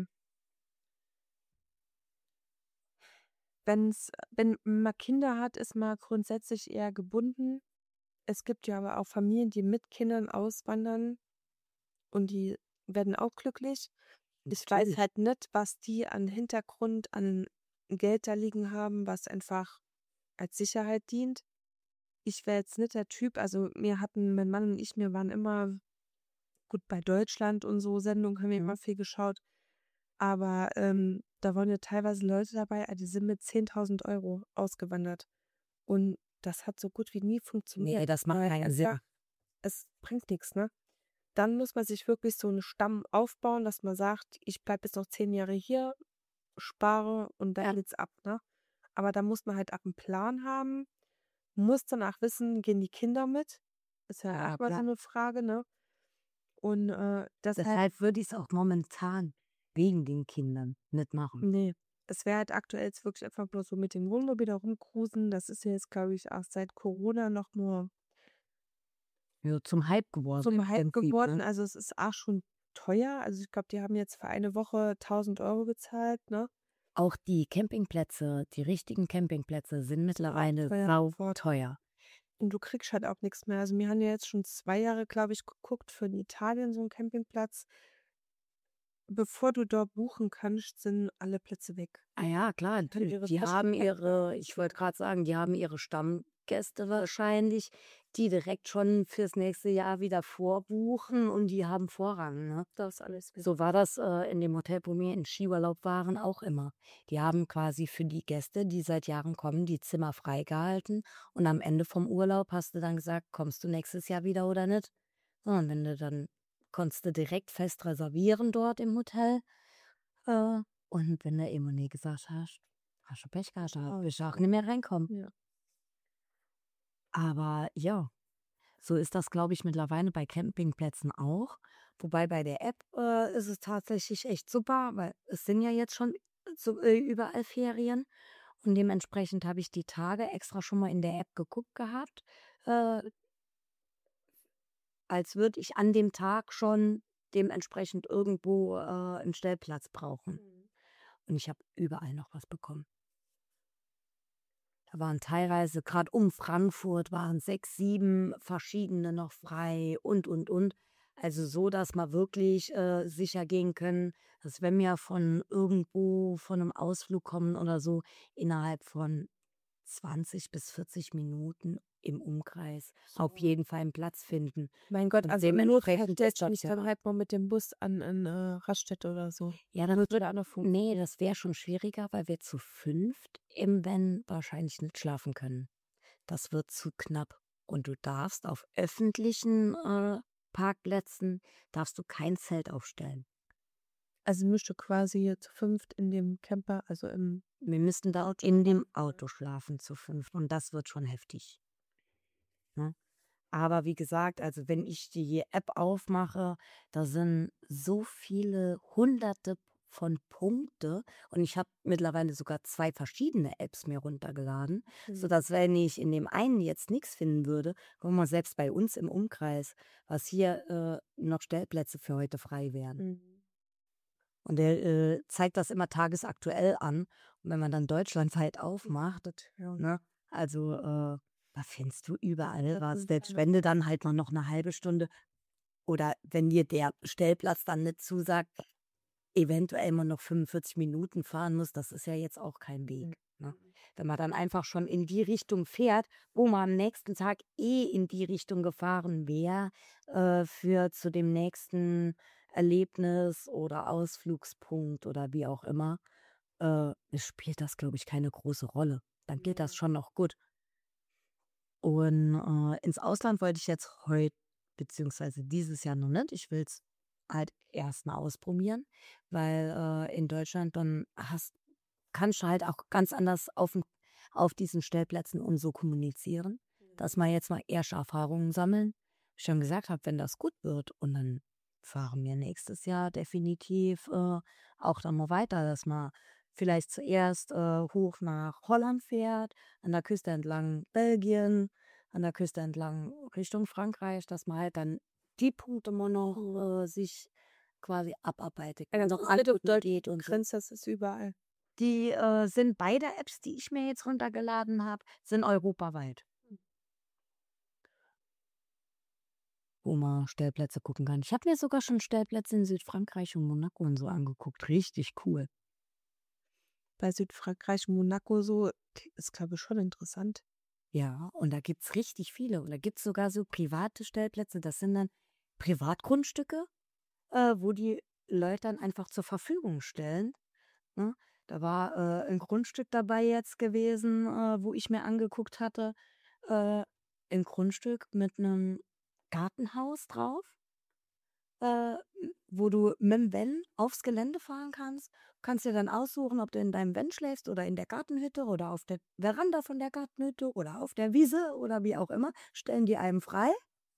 wenn man Kinder hat, ist man grundsätzlich eher gebunden. Es gibt ja aber auch Familien, die mit Kindern auswandern und die werden auch glücklich. Ich weiß Natürlich. halt nicht, was die an Hintergrund an Geld da liegen haben, was einfach als Sicherheit dient. Ich wäre jetzt nicht der Typ, also mein Mann und ich, wir waren immer gut bei Deutschland und so Sendungen haben wir immer viel geschaut. Aber da waren ja teilweise Leute dabei, die sind mit 10.000 € ausgewandert. Und das hat so gut wie nie funktioniert. Nee, das macht keinen Sinn. Ja, es bringt nichts, ne? Dann muss man sich wirklich so einen Stamm aufbauen, dass man sagt, ich bleibe jetzt noch 10 Jahre hier, spare und dann Ja. geht's ab, ne? Aber da muss man halt auch einen Plan haben, muss danach wissen, gehen die Kinder mit? Ist ja Ja, auch mal so klar. eine Frage, ne? Und deshalb, Deshalb würde ich es auch momentan wegen den Kindern nicht machen. nee, es wäre halt aktuell jetzt wirklich einfach bloß so mit dem Wohnmobil da rumcruisen. Das ist ja jetzt, glaube ich, auch seit Corona noch nur Ja, zum Hype geworden im zum Hype Prinzip, geworden. ne? Also es ist auch schon teuer. Also ich glaube, die haben jetzt für eine Woche 1.000 € bezahlt, ne? Auch die Campingplätze, die richtigen Campingplätze sind mittlerweile Teuer geworden. sauteuer. Und du kriegst halt auch nichts mehr. Also wir haben ja jetzt schon 2 Jahre, glaube ich, geguckt für in Italien so einen Campingplatz. Bevor du dort buchen kannst, sind alle Plätze weg. Ah ja, klar, Können ihre die Taschen haben packen. ich wollte gerade sagen, die haben ihre Stammgäste wahrscheinlich, die direkt schon fürs nächste Jahr wieder vorbuchen und die haben Vorrang, ne? Das ist alles weg. So war das in dem Hotel, wo wir in Skiurlaub waren, auch immer. Die haben quasi für die Gäste, die seit Jahren kommen, die Zimmer freigehalten und am Ende vom Urlaub hast du dann gesagt, kommst du nächstes Jahr wieder oder nicht? Und wenn du dann konntest du direkt fest reservieren dort im Hotel. Und wenn du immer nie gesagt hast, hast du Pech gehabt, da wirst du auch nicht mehr reinkommen. Ja. Aber ja, so ist das, glaube ich, mittlerweile bei Campingplätzen auch. Wobei bei der App ist es tatsächlich echt super, weil es sind ja jetzt schon so, überall Ferien. Und dementsprechend habe ich die Tage extra schon mal in der App geguckt gehabt, äh, als würde ich an dem Tag schon dementsprechend irgendwo einen Stellplatz brauchen. Und ich habe überall noch was bekommen. Da waren teilweise gerade um Frankfurt waren 6, 7 verschiedene noch frei und. Also so, dass wir wirklich, sicher gehen können, dass wenn wir von irgendwo von einem Ausflug kommen oder so, innerhalb von 20 bis 40 Minuten im Umkreis auf So. jeden Fall einen Platz finden Mein Gott, und also im Notfall dementsprechend stellst du mich Station. dann halt mal mit dem Bus an Raststätte oder so. Ja, das Das wird würde auch noch ne, funktionieren. das wäre schon schwieriger, weil wir zu 5 im Van wahrscheinlich nicht schlafen können. Das wird zu knapp. Und du darfst auf öffentlichen, Parkplätzen darfst du kein Zelt aufstellen. Also müsst ihr quasi zu 5 in dem Camper, also im Wir müssten da Auto in dem schlafen, ja. Auto schlafen zu 5 und das wird schon heftig, ne? Aber wie gesagt, also wenn ich die App aufmache, da sind so viele Hunderte von Punkte und ich habe mittlerweile sogar 2 verschiedene Apps mir runtergeladen, Mhm. sodass, wenn ich in dem einen jetzt nichts finden würde, guck mal, selbst bei uns im Umkreis, was hier, noch Stellplätze für heute frei wären. Mhm. Und der, zeigt das immer tagesaktuell an. Und wenn man dann deutschlandweit aufmacht, Ja. ne, also, da findest du überall Das was. sind Selbst keine wenn du dann halt mal noch eine halbe Stunde oder wenn dir der Stellplatz dann nicht zusagt, eventuell mal noch 45 Minuten fahren musst, das ist ja jetzt auch kein Mhm. Weg, ne? Wenn man dann einfach schon in die Richtung fährt, wo man am nächsten Tag in die Richtung gefahren wäre, für zu dem nächsten Erlebnis oder Ausflugspunkt oder wie auch immer, spielt das, glaube ich, keine große Rolle. Dann geht das Ja. schon noch gut. Und, ins Ausland wollte ich jetzt heute beziehungsweise dieses Jahr noch nicht. Ich will es halt erst mal ausprobieren, weil, in Deutschland dann kannst du halt auch ganz anders auf diesen Stellplätzen und so kommunizieren, dass Mhm. wir jetzt mal erste Erfahrungen sammeln. Ich schon gesagt habe, wenn das gut wird und dann fahren wir nächstes Jahr definitiv, auch dann mal weiter, dass man vielleicht zuerst, hoch nach Holland fährt, an der Küste entlang Belgien, an der Küste entlang Richtung Frankreich, dass man halt dann die Punkte mal noch, sich quasi abarbeitet, Also noch das ist nicht auf angucken Deutschland geht und so. begrenzt, das ist überall. Die, sind beide Apps, die ich mir jetzt runtergeladen habe, sind europaweit, wo man Stellplätze gucken kann. Ich habe mir sogar schon Stellplätze in Südfrankreich und Monaco und so angeguckt. Richtig cool. Bei Südfrankreich, Monaco so, ist, glaube ich, schon interessant. Ja, und da gibt's richtig viele. Und da gibt's sogar so private Stellplätze. Das sind dann Privatgrundstücke, wo die Leute dann einfach zur Verfügung stellen, ne? Da war, 'n Grundstück dabei jetzt gewesen, wo ich mir angeguckt hatte, äh, 'n Grundstück mit einem Gartenhaus drauf, äh, wo du mit'm Van aufs Gelände fahren kannst. Kannst dir dann aussuchen, ob du in deinem Van schläfst oder in der Gartenhütte oder auf der Veranda von der Gartenhütte oder auf der Wiese oder wie auch immer, stellen die einem frei,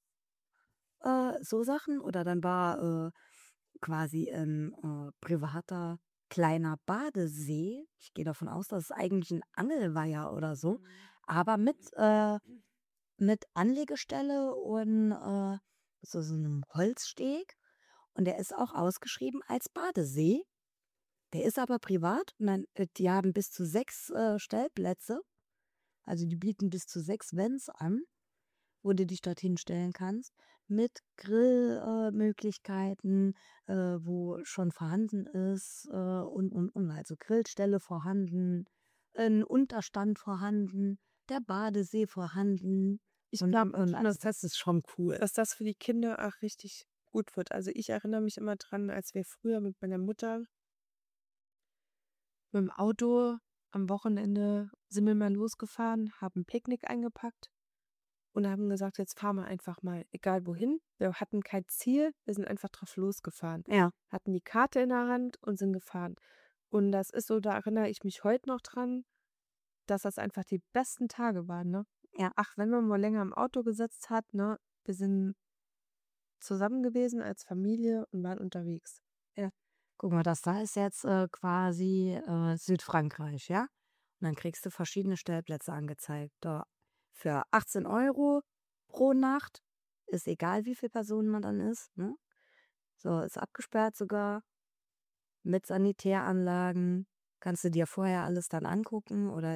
so Sachen. Oder dann war, quasi 'n, privater kleiner Badesee. Ich gehe davon aus, dass es eigentlich 'n Angelweiher oder so, Mhm. aber mit Anlegestelle und, so 'nem Holzsteg. Und der ist auch ausgeschrieben als Badesee. Der ist aber privat und dann die haben bis zu 6, Stellplätze. Also, die bieten bis zu 6 Vans an, wo du dich dorthin stellen kannst, mit Grillmöglichkeiten, Möglichkeiten, wo schon vorhanden ist, und. Also, Grillstelle vorhanden, ein Unterstand vorhanden, der Badesee vorhanden Ich und glaube auch und schon, also, das ist schon cool. dass das für die Kinder auch richtig gut wird. Also, ich erinnere mich immer dran, als wir früher mit meiner Mutter mit dem Auto am Wochenende sind wir mal losgefahren, haben 'n Picknick eingepackt und haben gesagt: „Jetzt fahren wir einfach mal, egal wohin." Wir hatten kein Ziel, wir sind einfach drauf losgefahren, Ja, hatten die Karte in der Hand und sind gefahren. Und das ist so, da erinnere ich mich heute noch dran, dass das einfach die besten Tage waren, ne? ja, Ach, wenn man mal länger im Auto gesetzt hat, ne? Wir sind zusammen gewesen als Familie und waren unterwegs. ja. Guck mal, das da ist jetzt, quasi, Südfrankreich, ja? Und dann kriegst du verschiedene Stellplätze angezeigt. Da für 18 € pro Nacht, ist egal, wie viel Personen man dann ist, ne? So, ist abgesperrt sogar, mit Sanitäranlagen. Kannst du dir vorher alles dann angucken oder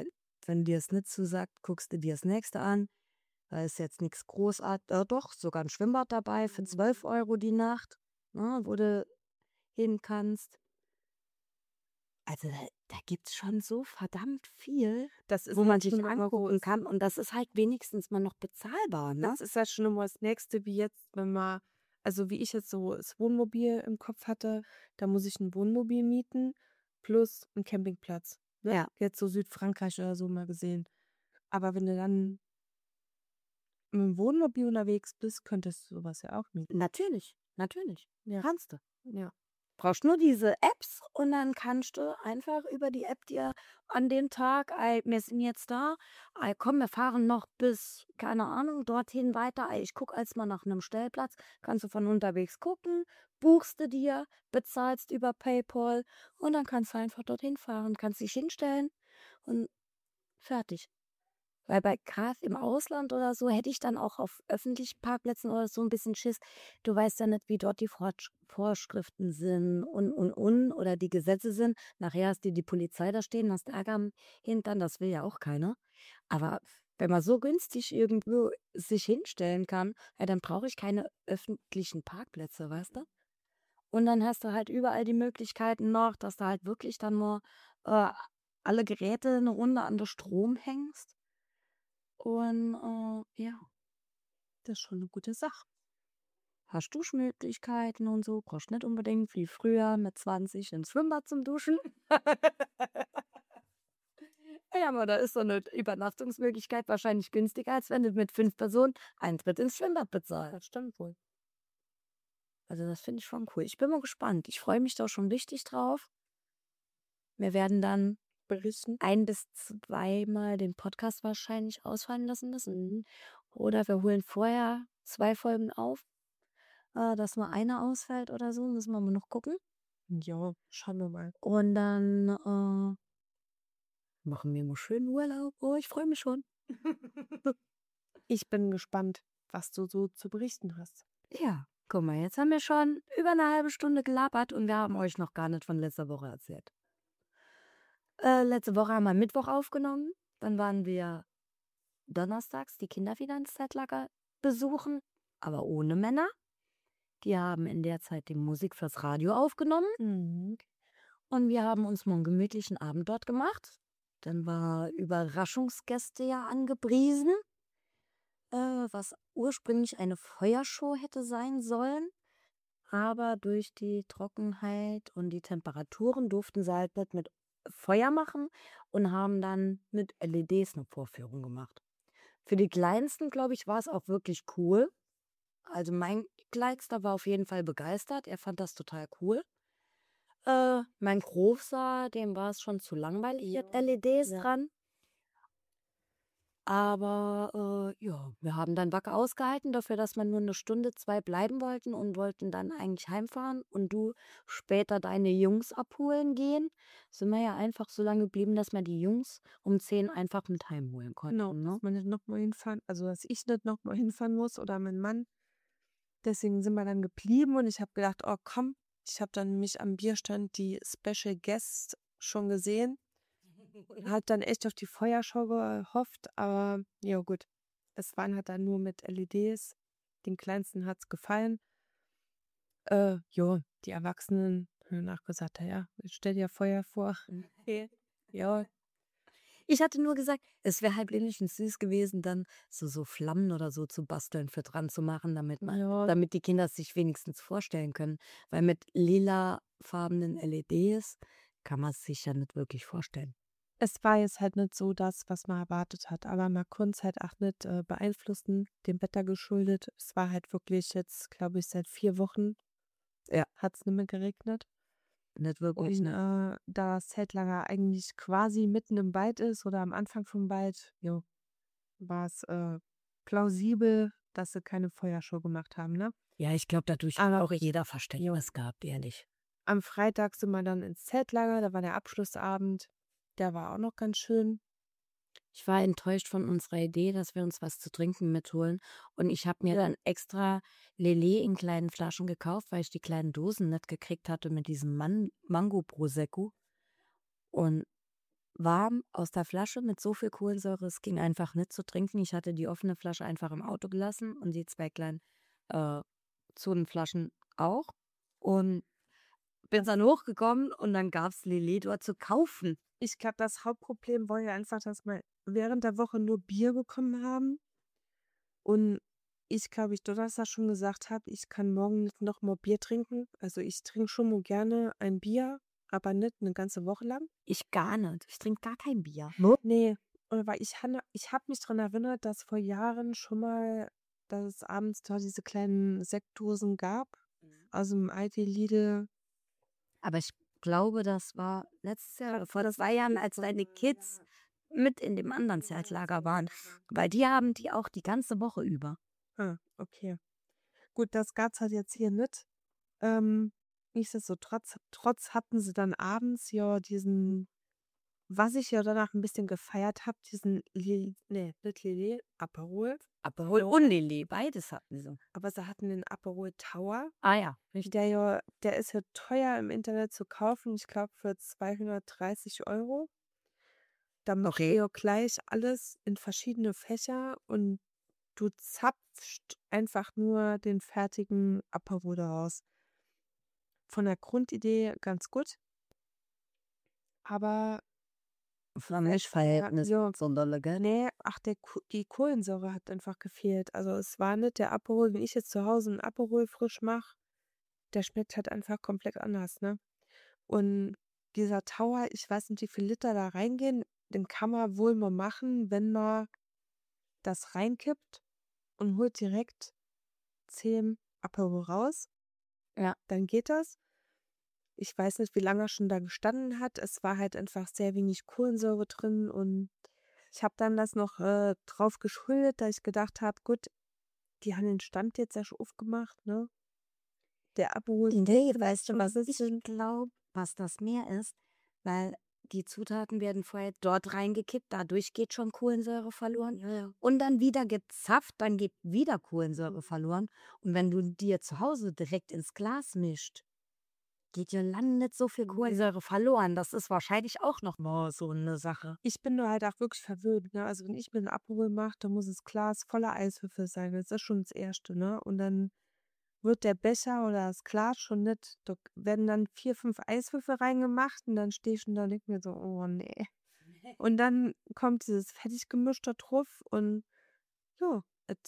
Wenn dir es nicht zusagt, guckst du dir das nächste an. Da ist jetzt nichts großartig. Doch, sogar ein Schwimmbad dabei für 12 € die Nacht, ne, wo du hin kannst. Also da gibt es schon so verdammt viel, Das ist wo man halt sich schon immer angucken kann. Und das ist halt wenigstens mal noch bezahlbar, ne? das ist halt schon immer das Nächste, wie jetzt, wenn man, also wie ich jetzt so das Wohnmobil im Kopf hatte, da muss ich ein Wohnmobil mieten plus einen Campingplatz. Ne? Ja, Jetzt so Südfrankreich oder so mal gesehen. Aber wenn du dann mit dem Wohnmobil unterwegs bist, könntest du sowas ja auch mieten. natürlich, natürlich. Ja, Kannst du. ja. Brauchst nur diese Apps und dann kannst du einfach über die App dir an dem Tag, wir sind jetzt da, komm, wir fahren noch bis, keine Ahnung, dorthin weiter, ich gucke als mal nach einem Stellplatz, kannst du von unterwegs gucken, buchst du dir, bezahlst über PayPal und dann kannst du einfach dorthin fahren, kannst dich hinstellen und fertig. Weil bei gerade im Ausland oder so hätte ich dann auch auf öffentlichen Parkplätzen oder so ein bisschen Schiss. Du weißt ja nicht, wie dort die Vorschriften sind und oder die Gesetze sind. Nachher hast du die Polizei da stehen, hast Ärger am Hintern, das will ja auch keiner. Aber wenn man so günstig irgendwo sich hinstellen kann, ja, dann brauche ich keine öffentlichen Parkplätze, weißt du? Und dann hast du halt überall die Möglichkeiten noch, dass du halt wirklich dann nur äh, alle Geräte eine Runde an der Strom hängst. Und ja, Das ist schon eine gute Sache. hast Duschmöglichkeiten und so. Brauchst nicht unbedingt wie früher mit 20 ins Schwimmbad zum Duschen. Ja, aber da ist so eine Übernachtungsmöglichkeit wahrscheinlich günstiger, als wenn du mit 5 Personen Eintritt ins Schwimmbad bezahlst. Das stimmt wohl. Also das finde ich schon cool. Ich bin mal gespannt. Ich freue mich da schon richtig drauf. Wir werden dann Berichten. 1 bis 2 Mal den Podcast wahrscheinlich ausfallen lassen müssen. Oder wir holen vorher 2 Folgen auf, dass nur eine ausfällt oder so. Müssen wir mal noch gucken. Ja, schauen wir mal. Und dann machen wir mal schön Urlaub. Oh, ich freue mich schon. Ich bin gespannt, was du so zu berichten hast. Ja, guck mal, jetzt haben wir schon über eine halbe Stunde gelabert und wir haben euch noch gar nicht von letzter Woche erzählt. Letzte Woche haben wir Mittwoch aufgenommen. Dann waren wir donnerstags die Kinder wieder ins Zeltlager besuchen, aber ohne Männer. Die haben in der Zeit die Musik fürs Radio aufgenommen. Mhm. Und wir haben uns mal einen gemütlichen Abend dort gemacht. Dann war Überraschungsgäste ja angepriesen, was ursprünglich eine Feuershow hätte sein sollen. Aber durch die Trockenheit und die Temperaturen durften sie halt nicht mit Feuer machen und haben dann mit LEDs eine Vorführung gemacht. Für die Kleinsten, glaube ich, war es auch wirklich cool. Also mein Kleinster war auf jeden Fall begeistert. Er fand das total cool. Mein Großer, dem war es schon zu langweilig mit LEDs Ja. dran. Aber ja, wir haben dann wacker ausgehalten dafür, dass wir nur 1 Stunde, 2 bleiben wollten und wollten dann eigentlich heimfahren und du später deine Jungs abholen gehen. Sind wir ja einfach so lange geblieben, dass wir die Jungs um 10 einfach mit heimholen Genau, konnten. Ne? dass man nicht nochmal hinfahren, also dass ich nicht nochmal hinfahren muss oder mein Mann. Deswegen sind wir dann geblieben und ich habe gedacht, oh komm, ich habe dann mich am Bierstand die Special Guests schon gesehen. Hat dann echt auf die Feuershow gehofft, aber ja gut. Es waren halt dann nur mit LEDs. Den Kleinsten hat es gefallen. Ja, die Erwachsenen haben danach gesagt, ja, stell dir Feuer vor. Okay. Ja. Ich hatte nur gesagt, es wäre halt wenigstens süß gewesen, dann so Flammen oder so zu basteln, für dran zu machen, Ja, damit die Kinder es sich wenigstens vorstellen können. Weil mit lilafarbenen LEDs kann man es sich ja nicht wirklich vorstellen. es war jetzt halt nicht so das, was man erwartet hat, aber man konnte es halt auch nicht beeinflussen, dem Wetter geschuldet. Es war halt wirklich jetzt, glaube ich, seit 4 Wochen Ja. hat es nicht mehr geregnet. Nicht wirklich, Und ne? da das Zeltlager eigentlich quasi mitten im Wald ist oder am Anfang vom Wald, jo, war es plausibel, dass sie keine Feuershow gemacht haben, ne? Ja, ich glaube, dadurch hat Aber auch jeder Verständnis gehabt, ehrlich. am Freitag sind wir dann ins Zeltlager, da war der Abschlussabend. Der war auch noch ganz schön. Ich war enttäuscht von unserer Idee, dass wir uns was zu trinken mitholen. Und ich habe mir dann extra Lillet in kleinen Flaschen gekauft, weil ich die kleinen Dosen nicht gekriegt hatte mit diesem Mango Prosecco. Und warm aus der Flasche mit so viel Kohlensäure, es ging einfach nicht zu trinken. Ich hatte die offene Flasche einfach im Auto gelassen und die 2 kleinen, äh, Zonenflaschen auch und bin dann hochgekommen und dann gab's Lillet dort zu kaufen. Ich glaube, das Hauptproblem war ja einfach, dass wir während der Woche nur Bier bekommen haben und ich, glaube ich, Donnerstag schon gesagt habe, ich kann morgen nicht noch mal Bier trinken. Also, ich trinke schon mal gerne ein Bier, aber nicht eine ganze Woche lang. Ich gar nicht. Ich trinke gar kein Bier. Ne, weil ich habe mich dran erinnert, dass vor Jahren schon mal dass es abends da diese kleinen Sektdosen gab aus dem Aldi, Lidl. Aber ich glaube, das war letztes Jahr oder vor 2 Jahren, als deine Kids mit in dem anderen Zeltlager waren, weil die haben die auch die ganze Woche über. Ah, okay. Gut, das gab's halt jetzt hier nicht. Ähm, nichtsdestotrotz hatten sie dann abends ja diesen was ich ja danach ein bisschen gefeiert habe, diesen nicht Lillet, Aperol, Aperol und Lillet, beides hatten sie. aber sie hatten den Aperol Tower. Ah ja, richtig. Der ist ja teuer im Internet zu kaufen, ich glaube für 230 €. Da machst du Okay. ja gleich alles in verschiedene Fächer und du zapfst einfach nur den fertigen Aperol daraus. Von der Grundidee ganz gut, aber Vom Mischverhältnis ja, nicht so dolle, gell? ne, ach, die Kohlensäure hat einfach gefehlt. Also, es war nicht der Aperol, wenn ich jetzt zu Hause 'n Aperol frisch mache, der schmeckt halt einfach komplett anders, ne? Und dieser Tower, ich weiß nicht, wie viel Liter da reingehen, den kann man wohl mal machen, wenn man das reinkippt und holt direkt 10 Aperol raus, Ja. dann geht das. Ich weiß nicht, wie lange er schon da gestanden hat. Es war halt einfach sehr wenig Kohlensäure drin und ich habe dann das noch, drauf geschuldet, da ich gedacht habe: „Gut, die haben den Stand jetzt erst aufgemacht, ne? Der Aperol ist Ne, weißt du, schon ein was ich bisschen." glaube, was das mehr ist? Weil die Zutaten werden vorher dort reingekippt, dadurch geht schon Kohlensäure verloren Ja, ja. und dann wieder gezapft, dann geht wieder Kohlensäure verloren. Und wenn du dir zu Hause direkt ins Glas mischt, geht ja lang nicht so viel Kohlensäure verloren. Das ist wahrscheinlich auch noch mal so eine Sache. Ich bin nur halt auch wirklich verwöhnt, ne? Also, wenn ich mir 'n Aperol mache, dann muss das Glas voller Eiswürfel sein. Das ist schon das Erste, ne? Und dann wird der Becher oder das Glas schon nicht da werden dann 4, 5 Eiswürfel reingemacht und dann stehe ich schon da und denke mir so: „Oh ne." Und dann kommt dieses Fertiggemisch da drauf und ja,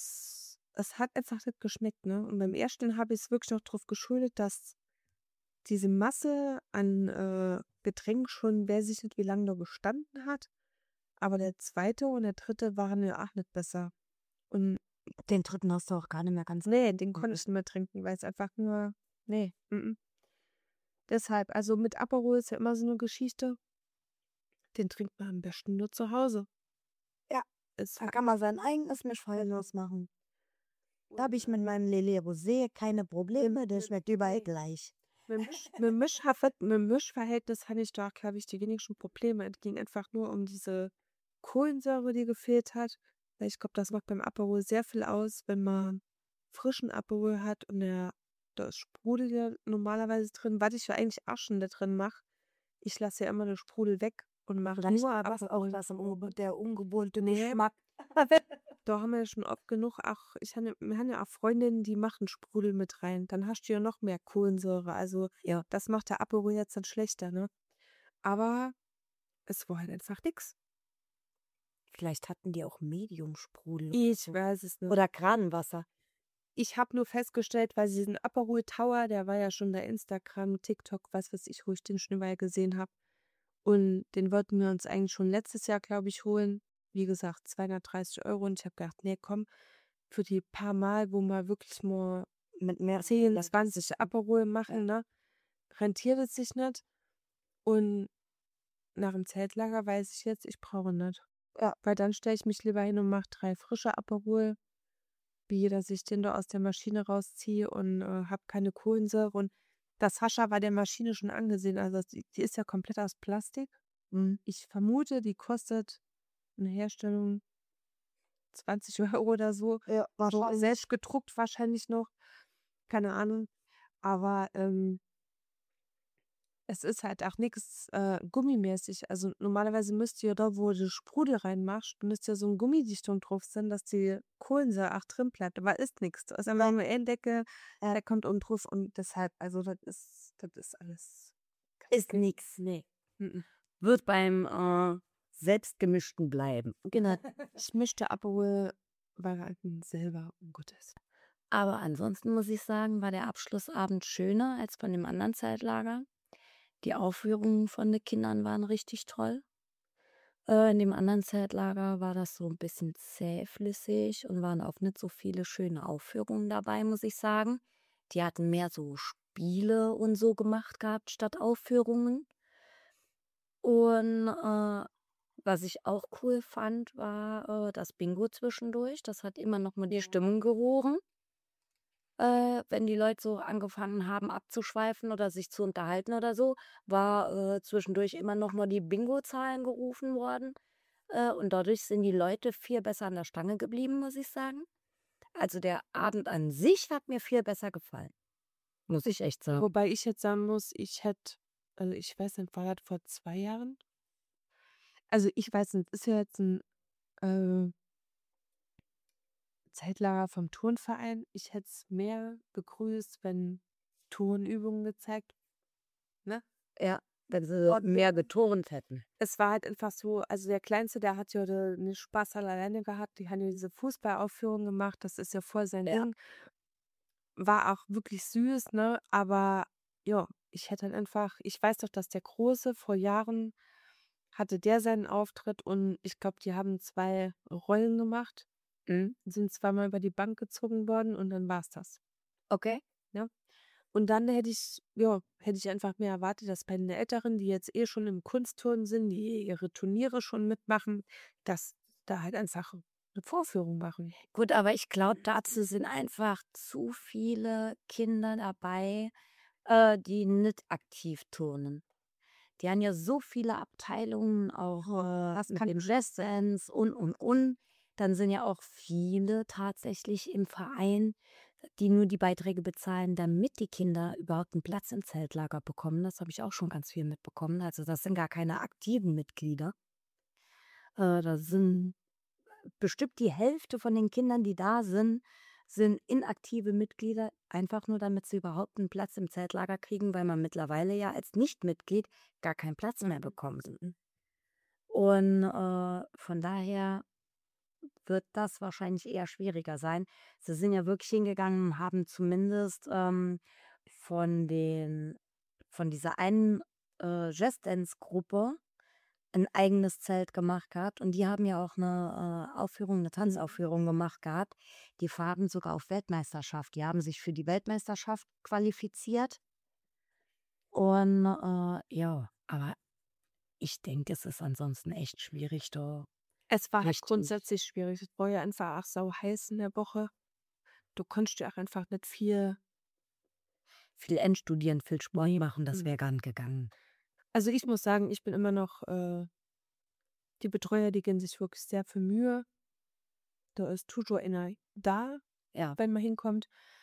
es hat einfach nicht geschmeckt, ne? Und beim ersten habe ich's wirklich noch drauf geschuldet, dass diese Masse an, Getränk schon weiß ich nicht, wie lange da gestanden hat, aber der zweite und der dritte waren ja auch nicht besser. Und Den dritten hast du auch gar nicht mehr ganz. ne, den konnte ich nicht mehr trinken, weil's einfach nur ne, deshalb, also, mit Aperol ist ja immer so 'ne Geschichte, den trinkt man am besten nur zu Hause. Ja, Ist da Fakt. kann man sein eigenes Mischverhältnis machen. Da habe ich mit meinem Lillet Rosé keine Probleme, der schmeckt überall gleich. Mit Mischverhältnis hatte ich da, glaube ich, die wenigsten Probleme. Es ging einfach nur um diese Kohlensäure, die gefehlt hat. Weil ich glaube, das macht beim Aperol sehr viel aus, wenn man frischen Aperol hat und da ist Sprudel ja normalerweise drin, was ich ja eigentlich auch schon da drin mache. Ich lasse ja immer den Sprudel weg und mache Vielleicht nur war es auch Aperol. das der ungewohnte Ne, Geschmack. da haben wir ja schon oft genug auch wir haben ja auch Freundinnen, die machen Sprudel mit rein. Dann hast du ja noch mehr Kohlensäure. Also, Ja, das macht der Aperol jetzt dann schlechter, ne? Aber es war halt einfach nix. vielleicht hatten die auch Medium-Sprudel oder Ich so. weiß es nicht. Oder Kranenwasser. Ich habe nur festgestellt, weil sie diesen Aperol Tower, der war ja schon bei Instagram, TikTok, was weiß ich, wo ich den schon überall gesehen habe. Und den wollten wir uns eigentlich schon letztes Jahr, glaube ich, holen. Wie gesagt, 230 € und ich habe gedacht: „Ne, komm, für die paar Mal, wo wir wirklich mal Mit mehr 10, ja, 20 Aperol ja. machen, ne, rentiert es sich nicht." Und nach dem Zeltlager weiß ich jetzt, ich brauche nicht. Ja. Weil dann stelle ich mich lieber hin und mache 3 frische Aperol, wie dass ich den da aus der Maschine rausziehe und, habe keine Kohlensäure. Und das Hascha war der Maschine schon angesehen, also die ist ja komplett aus Plastik. Mhm. Ich vermute, die kostet eine Herstellung 20 € oder so. Ja, wahrscheinlich. Selbst gedruckt wahrscheinlich noch, keine Ahnung. Aber, es ist halt auch nix, gummimäßig. Also, normalerweise müsste ja da, wo du Sprudel reinmachst, müsste ja so 'n Gummidichtung drauf sein, dass die Kohlensäure auch drin bleibt, aber ist nix. Da ist einfach nur ein Deckel, der kommt oben drauf und deshalb also, das ist alles Ist nix. ne. Mhm. Wird beim, Selbstgemischten bleiben. Genau. Ich mischte Aperol-Varianten selber und gut ist. Aber ansonsten muss ich sagen, war der Abschlussabend schöner als von dem anderen Zeltlager. Die Aufführungen von den Kindern waren richtig toll. In dem anderen Zeltlager war das so ein bisschen zähflüssig und waren auch nicht so viele schöne Aufführungen dabei, muss ich sagen. Die hatten mehr so Spiele und so gemacht gehabt statt Aufführungen. Und, was ich auch cool fand, war, das Bingo zwischendurch. Das hat immer noch mal die Stimmung gehoben, wenn die Leute so angefangen haben abzuschweifen oder sich zu unterhalten oder so, war, zwischendurch immer noch mal die Bingozahlen gerufen worden. Und dadurch sind die Leute viel besser an der Stange geblieben, muss ich sagen. Also, der Abend an sich hat mir viel besser gefallen, muss ich echt sagen. Wobei ich jetzt sagen muss, ich weiß nicht, war das vor 2 Jahren? Also, ich weiß nicht, ist ja jetzt 'n, äh, Zeltlager vom Turnverein. Ich hätte es mehr begrüßt, wenn Turnübungen gezeigt, ne? Ja, wenn sie Und mehr geturnt hätten. es war halt einfach so, also, der Kleinste, der hat ja da 'ne Spaßhalle alleine gehabt. Die haben ja diese Fußballaufführung gemacht, das ist ja voll sein Ja. Ding. War auch wirklich süß, ne? Aber ja, ich hätte halt einfach, ich weiß doch, dass der Große vor Jahren hatte der seinen Auftritt und ich glaube, die haben 2 Rollen gemacht, Mhm. sind zweimal über die Bank gezogen worden und dann war's das, Okay. ne? Und dann hätte ich einfach mehr erwartet, dass bei den Älteren, die jetzt eh schon im Kunstturnen sind, die ihre Turniere schon mitmachen, dass da halt einfach 'ne Vorführung machen. Gut, aber ich glaube, dazu sind einfach zu viele Kinder dabei, die nicht aktiv turnen. Die haben ja so viele Abteilungen, auch, Das mit kann dem Jazzdance und. Dann sind ja auch viele tatsächlich im Verein, die nur die Beiträge bezahlen, damit die Kinder überhaupt einen Platz im Zeltlager bekommen. Das habe ich auch schon ganz viel mitbekommen. Also, das sind gar keine aktiven Mitglieder. Da sind bestimmt die Hälfte von den Kindern, die da sind inaktive Mitglieder, einfach nur, damit sie überhaupt einen Platz im Zeltlager kriegen, weil man mittlerweile ja als Nichtmitglied gar keinen Platz mehr bekommt. Und, von daher wird das wahrscheinlich eher schwieriger sein. Sie sind ja wirklich hingegangen und haben zumindest, von den von dieser einen, Jazzdance-Gruppe ein eigenes Zelt gemacht gehabt und die haben ja auch eine Aufführung 'ne Tanzaufführung gemacht gehabt. Die fahren sogar auf Weltmeisterschaft. Die haben sich für die Weltmeisterschaft qualifiziert und, ja, aber ich denke, es ist ansonsten echt schwierig, da Es war halt richtig grundsätzlich schwierig. Es war ja einfach auch sauheiß in der Woche. Du konntest ja auch einfach nicht viel Endstudieren, viel Sport machen, das hm. wäre gar nicht gegangen. Also, ich muss sagen, ich bin immer noch die Betreuer, die geben sich wirklich sehr viel Mühe. Da ist toujours einer da, Ja. wenn man hinkommt.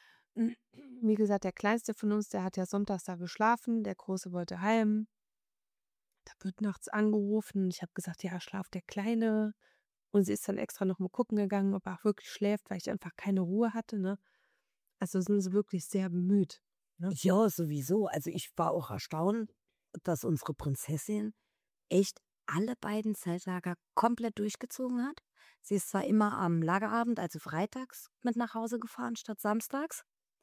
Wie gesagt, der Kleinste von uns, der hat ja sonntags da geschlafen, der Große wollte heim. Da wird nachts angerufen. Ich habe gesagt: „Ja, schlaft der Kleine?“ Und sie ist dann extra noch mal gucken gegangen, ob er auch wirklich schläft, weil ich einfach keine Ruhe hatte, ne? Also, sind sie wirklich sehr bemüht, ne? Ja, sowieso. Also, ich war auch erstaunt, dass unsere Prinzessin echt alle beiden Zeltlager komplett durchgezogen hat. Sie ist zwar immer am Lagerabend, also freitags, mit nach Hause gefahren statt samstags,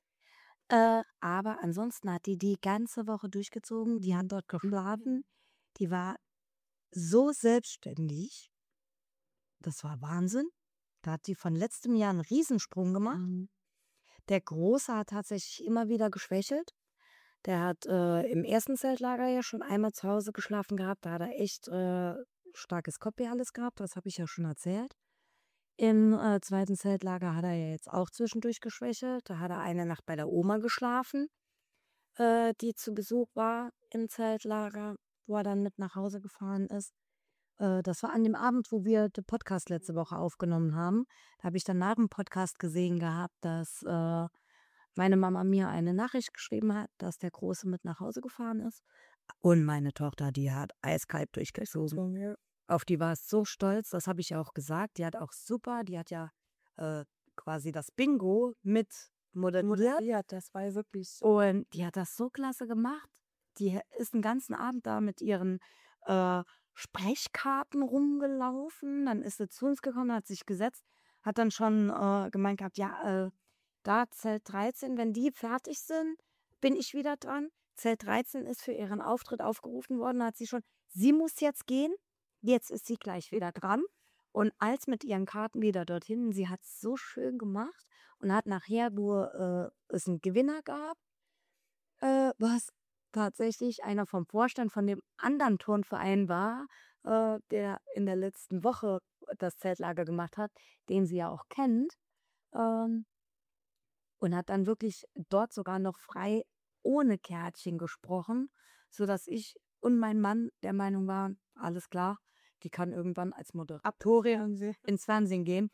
aber ansonsten hat die ganze Woche durchgezogen. Die hat dort geschlafen. Die war so selbstständig. Das war Wahnsinn. Da hat die von letztem Jahr einen Riesensprung gemacht. Mhm. Der Große hat tatsächlich immer wieder geschwächelt. Der hat, im ersten Zeltlager ja schon einmal zu Hause geschlafen gehabt. Da hat er echt, starkes Kopfweh alles gehabt. Das habe ich ja schon erzählt. Im, 2. Zeltlager hat er ja jetzt auch zwischendurch geschwächelt. Da hat er eine Nacht bei der Oma geschlafen, die zu Besuch war im Zeltlager, wo er dann mit nach Hause gefahren ist. Das war an dem Abend, wo wir den Podcast letzte Woche aufgenommen haben. Da habe ich dann nach dem Podcast gesehen gehabt, dass, meine Mama mir eine Nachricht geschrieben hat, dass der Große mit nach Hause gefahren ist. Und meine Tochter, die hat eiskalt durchgezogen. Ja. Auf die war es so stolz, das habe ich ja auch gesagt. Die hat ja äh, quasi das Bingo mit moderiert. Ja, das war ja wirklich. Und die hat das so klasse gemacht. Die ist den ganzen Abend da mit ihren äh, Sprechkarten rumgelaufen. Dann ist sie zu uns gekommen, hat sich gesetzt, hat dann schon gemeint gehabt, ja, da Zelt 13, wenn die fertig sind, bin ich wieder dran. Zelt 13 ist für ihren Auftritt aufgerufen worden, da hat sie schon, sie muss jetzt gehen, jetzt ist sie gleich wieder dran. Und als mit ihren Karten wieder dorthin, sie hat es so schön gemacht und hat nachher, wo es einen Gewinner gab, was tatsächlich einer vom Vorstand von dem anderen Turnverein war, der in der letzten Woche das Zeltlager gemacht hat, den sie ja auch kennt, ähm, und hat dann wirklich dort sogar noch frei ohne Kärtchen gesprochen, sodass ich und mein Mann der Meinung waren, alles klar, die kann irgendwann als Moderatorin ins Fernsehen gehen.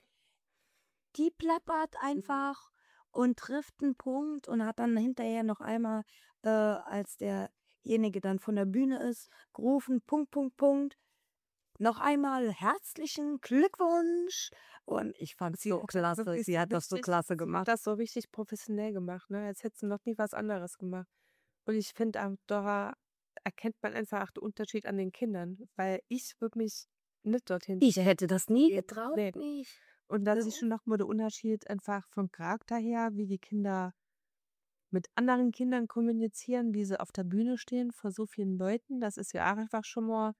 Die plappert einfach und trifft einen Punkt und hat dann hinterher noch einmal, als derjenige dann von der Bühne ist, gerufen, Punkt, Punkt, Punkt. Noch einmal herzlichen Glückwunsch. Und ich fand sie so klasse. Wirklich Sie hat das so richtig, klasse sie hat gemacht. das so richtig professionell gemacht, ne? Als hätte sie noch nie was anderes gemacht. Und ich finde, da erkennt man einfach den Unterschied an den Kindern, weil ich würde mich nicht dorthin. Ich hätte das nie getraut. Nee. Nicht. Und da siehst du nochmal den Unterschied einfach vom Charakter her, wie die Kinder mit anderen Kindern kommunizieren, wie sie auf der Bühne stehen vor so vielen Leuten. Das ist ja auch einfach schon mal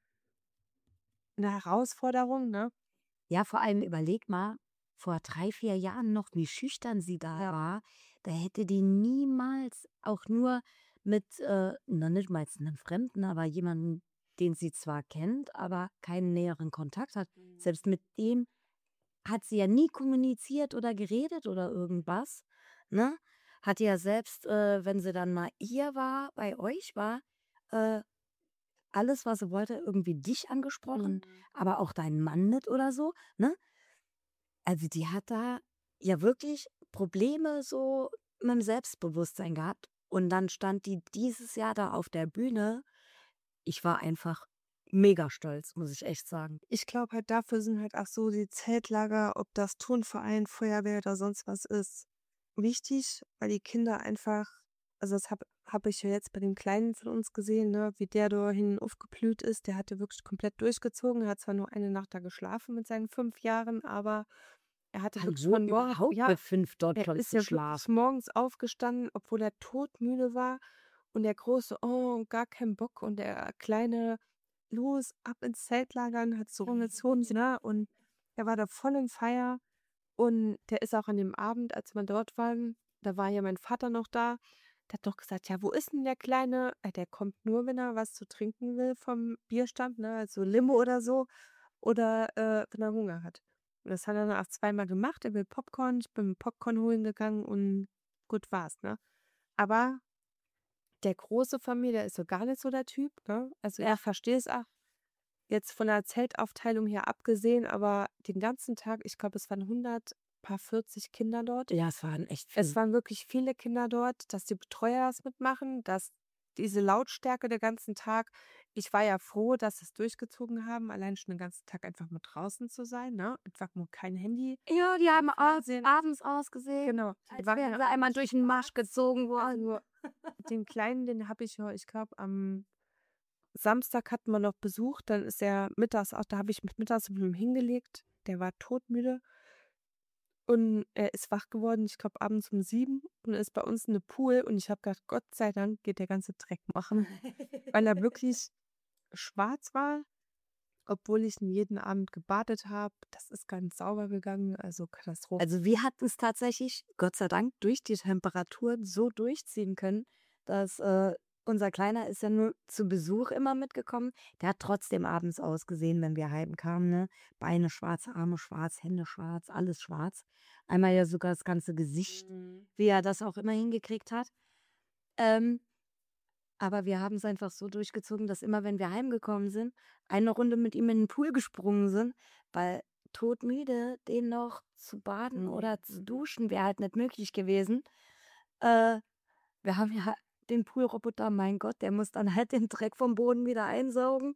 eine Herausforderung, ne? Ja, vor allem überleg mal, vor 3, 4 Jahren noch, wie schüchtern sie da war. Da hätte die niemals auch nur mit, noch nicht mal einem Fremden, aber jemanden, den sie zwar kennt, aber keinen näheren Kontakt hat. Selbst mit dem hat sie ja nie kommuniziert oder geredet oder irgendwas, ne? Hat ja selbst, wenn sie dann mal hier war, bei euch war, äh, alles, was sie wollte, irgendwie dich angesprochen, aber auch deinen Mann nicht oder so, ne? Also, die hat da ja wirklich Probleme so mit dem Selbstbewusstsein gehabt. Und dann stand die dieses Jahr da auf der Bühne. Ich war einfach mega stolz, muss ich echt sagen. Ich glaube halt, dafür sind halt auch so die Zeltlager, ob das Turnverein, Feuerwehr oder sonst was ist, wichtig, weil die Kinder einfach, also das hab ich ja jetzt bei dem Kleinen von uns gesehen, ne, wie der da hin aufgeblüht ist. Der hatte wirklich komplett durchgezogen. Er hat zwar nur eine Nacht da geschlafen mit seinen 5 Jahren, aber er hatte wirklich Hallo, von überhaupt ja, mit 5 dort er schon ist zu ja wirklich schlafen. morgens aufgestanden, obwohl er todmüde war. Und der Große, oh, gar keinen Bock. Und der Kleine, los, ab ins Zeltlager und hat so rumgezogen, ne? Und er war da voll im Feier. Und der ist auch an dem Abend, als wir dort waren, da war ja mein Vater noch da, der hat doch gesagt, ja, wo ist denn der Kleine? Der kommt nur, wenn er was zu trinken will vom Bierstand, ne? Also Limo oder so. Oder wenn er Hunger hat. Und das hat er dann auch zweimal gemacht. Er will Popcorn, ich bin Popcorn holen gegangen und gut war's, ne? Aber der Große von mir, der ist so gar nicht so der Typ, ne? Also ich verstehe es auch jetzt von der Zeltaufteilung her abgesehen, aber den ganzen Tag, ich glaube, es waren 140 Kinder dort. Ja, es waren echt Es viele. waren wirklich viele Kinder dort, dass die Betreuer das mitmachen, dass diese Lautstärke der ganzen Tag. Ich war ja froh, dass sie es durchgezogen haben, allein schon den ganzen Tag einfach mit draußen zu sein, ne? Einfach nur kein Handy. Ja, die haben Fernsehen. abends ausgesehen, Genau. Die als waren wären ja sie einmal durch den Marsch gezogen worden. also den Kleinen, den habe ich ja, ich glaube, am Samstag hatten wir noch Besuch, dann ist er mittags auch, da habe ich mich mittags mit ihm hingelegt. Der war todmüde und er ist wach geworden, ich glaube abends um 7 und ist bei uns in 'ne Pool und ich habe gedacht: „Gott sei Dank geht der ganze Dreck machen", weil er wirklich schwarz war, obwohl ich ihn jeden Abend gebadet habe. Das ist ganz sauber gegangen, also Katastrophe. Also, wir hatten es tatsächlich, Gott sei Dank, durch die Temperaturen so durchziehen können, dass, unser Kleiner ist ja nur zu Besuch immer mitgekommen. Der hat trotzdem abends ausgesehen, wenn wir heimkamen, ne? Beine schwarz, Arme schwarz, Hände schwarz, alles schwarz. Einmal ja sogar das ganze Gesicht, wie er das auch immer hingekriegt hat. Ähm, aber wir haben es einfach so durchgezogen, dass immer, wenn wir heimgekommen sind, eine Runde mit ihm in den Pool gesprungen sind, weil todmüde, den noch zu baden oder zu duschen wäre halt nicht möglich gewesen. Äh, wir haben ja den Poolroboter, mein Gott, der muss dann halt den Dreck vom Boden wieder einsaugen.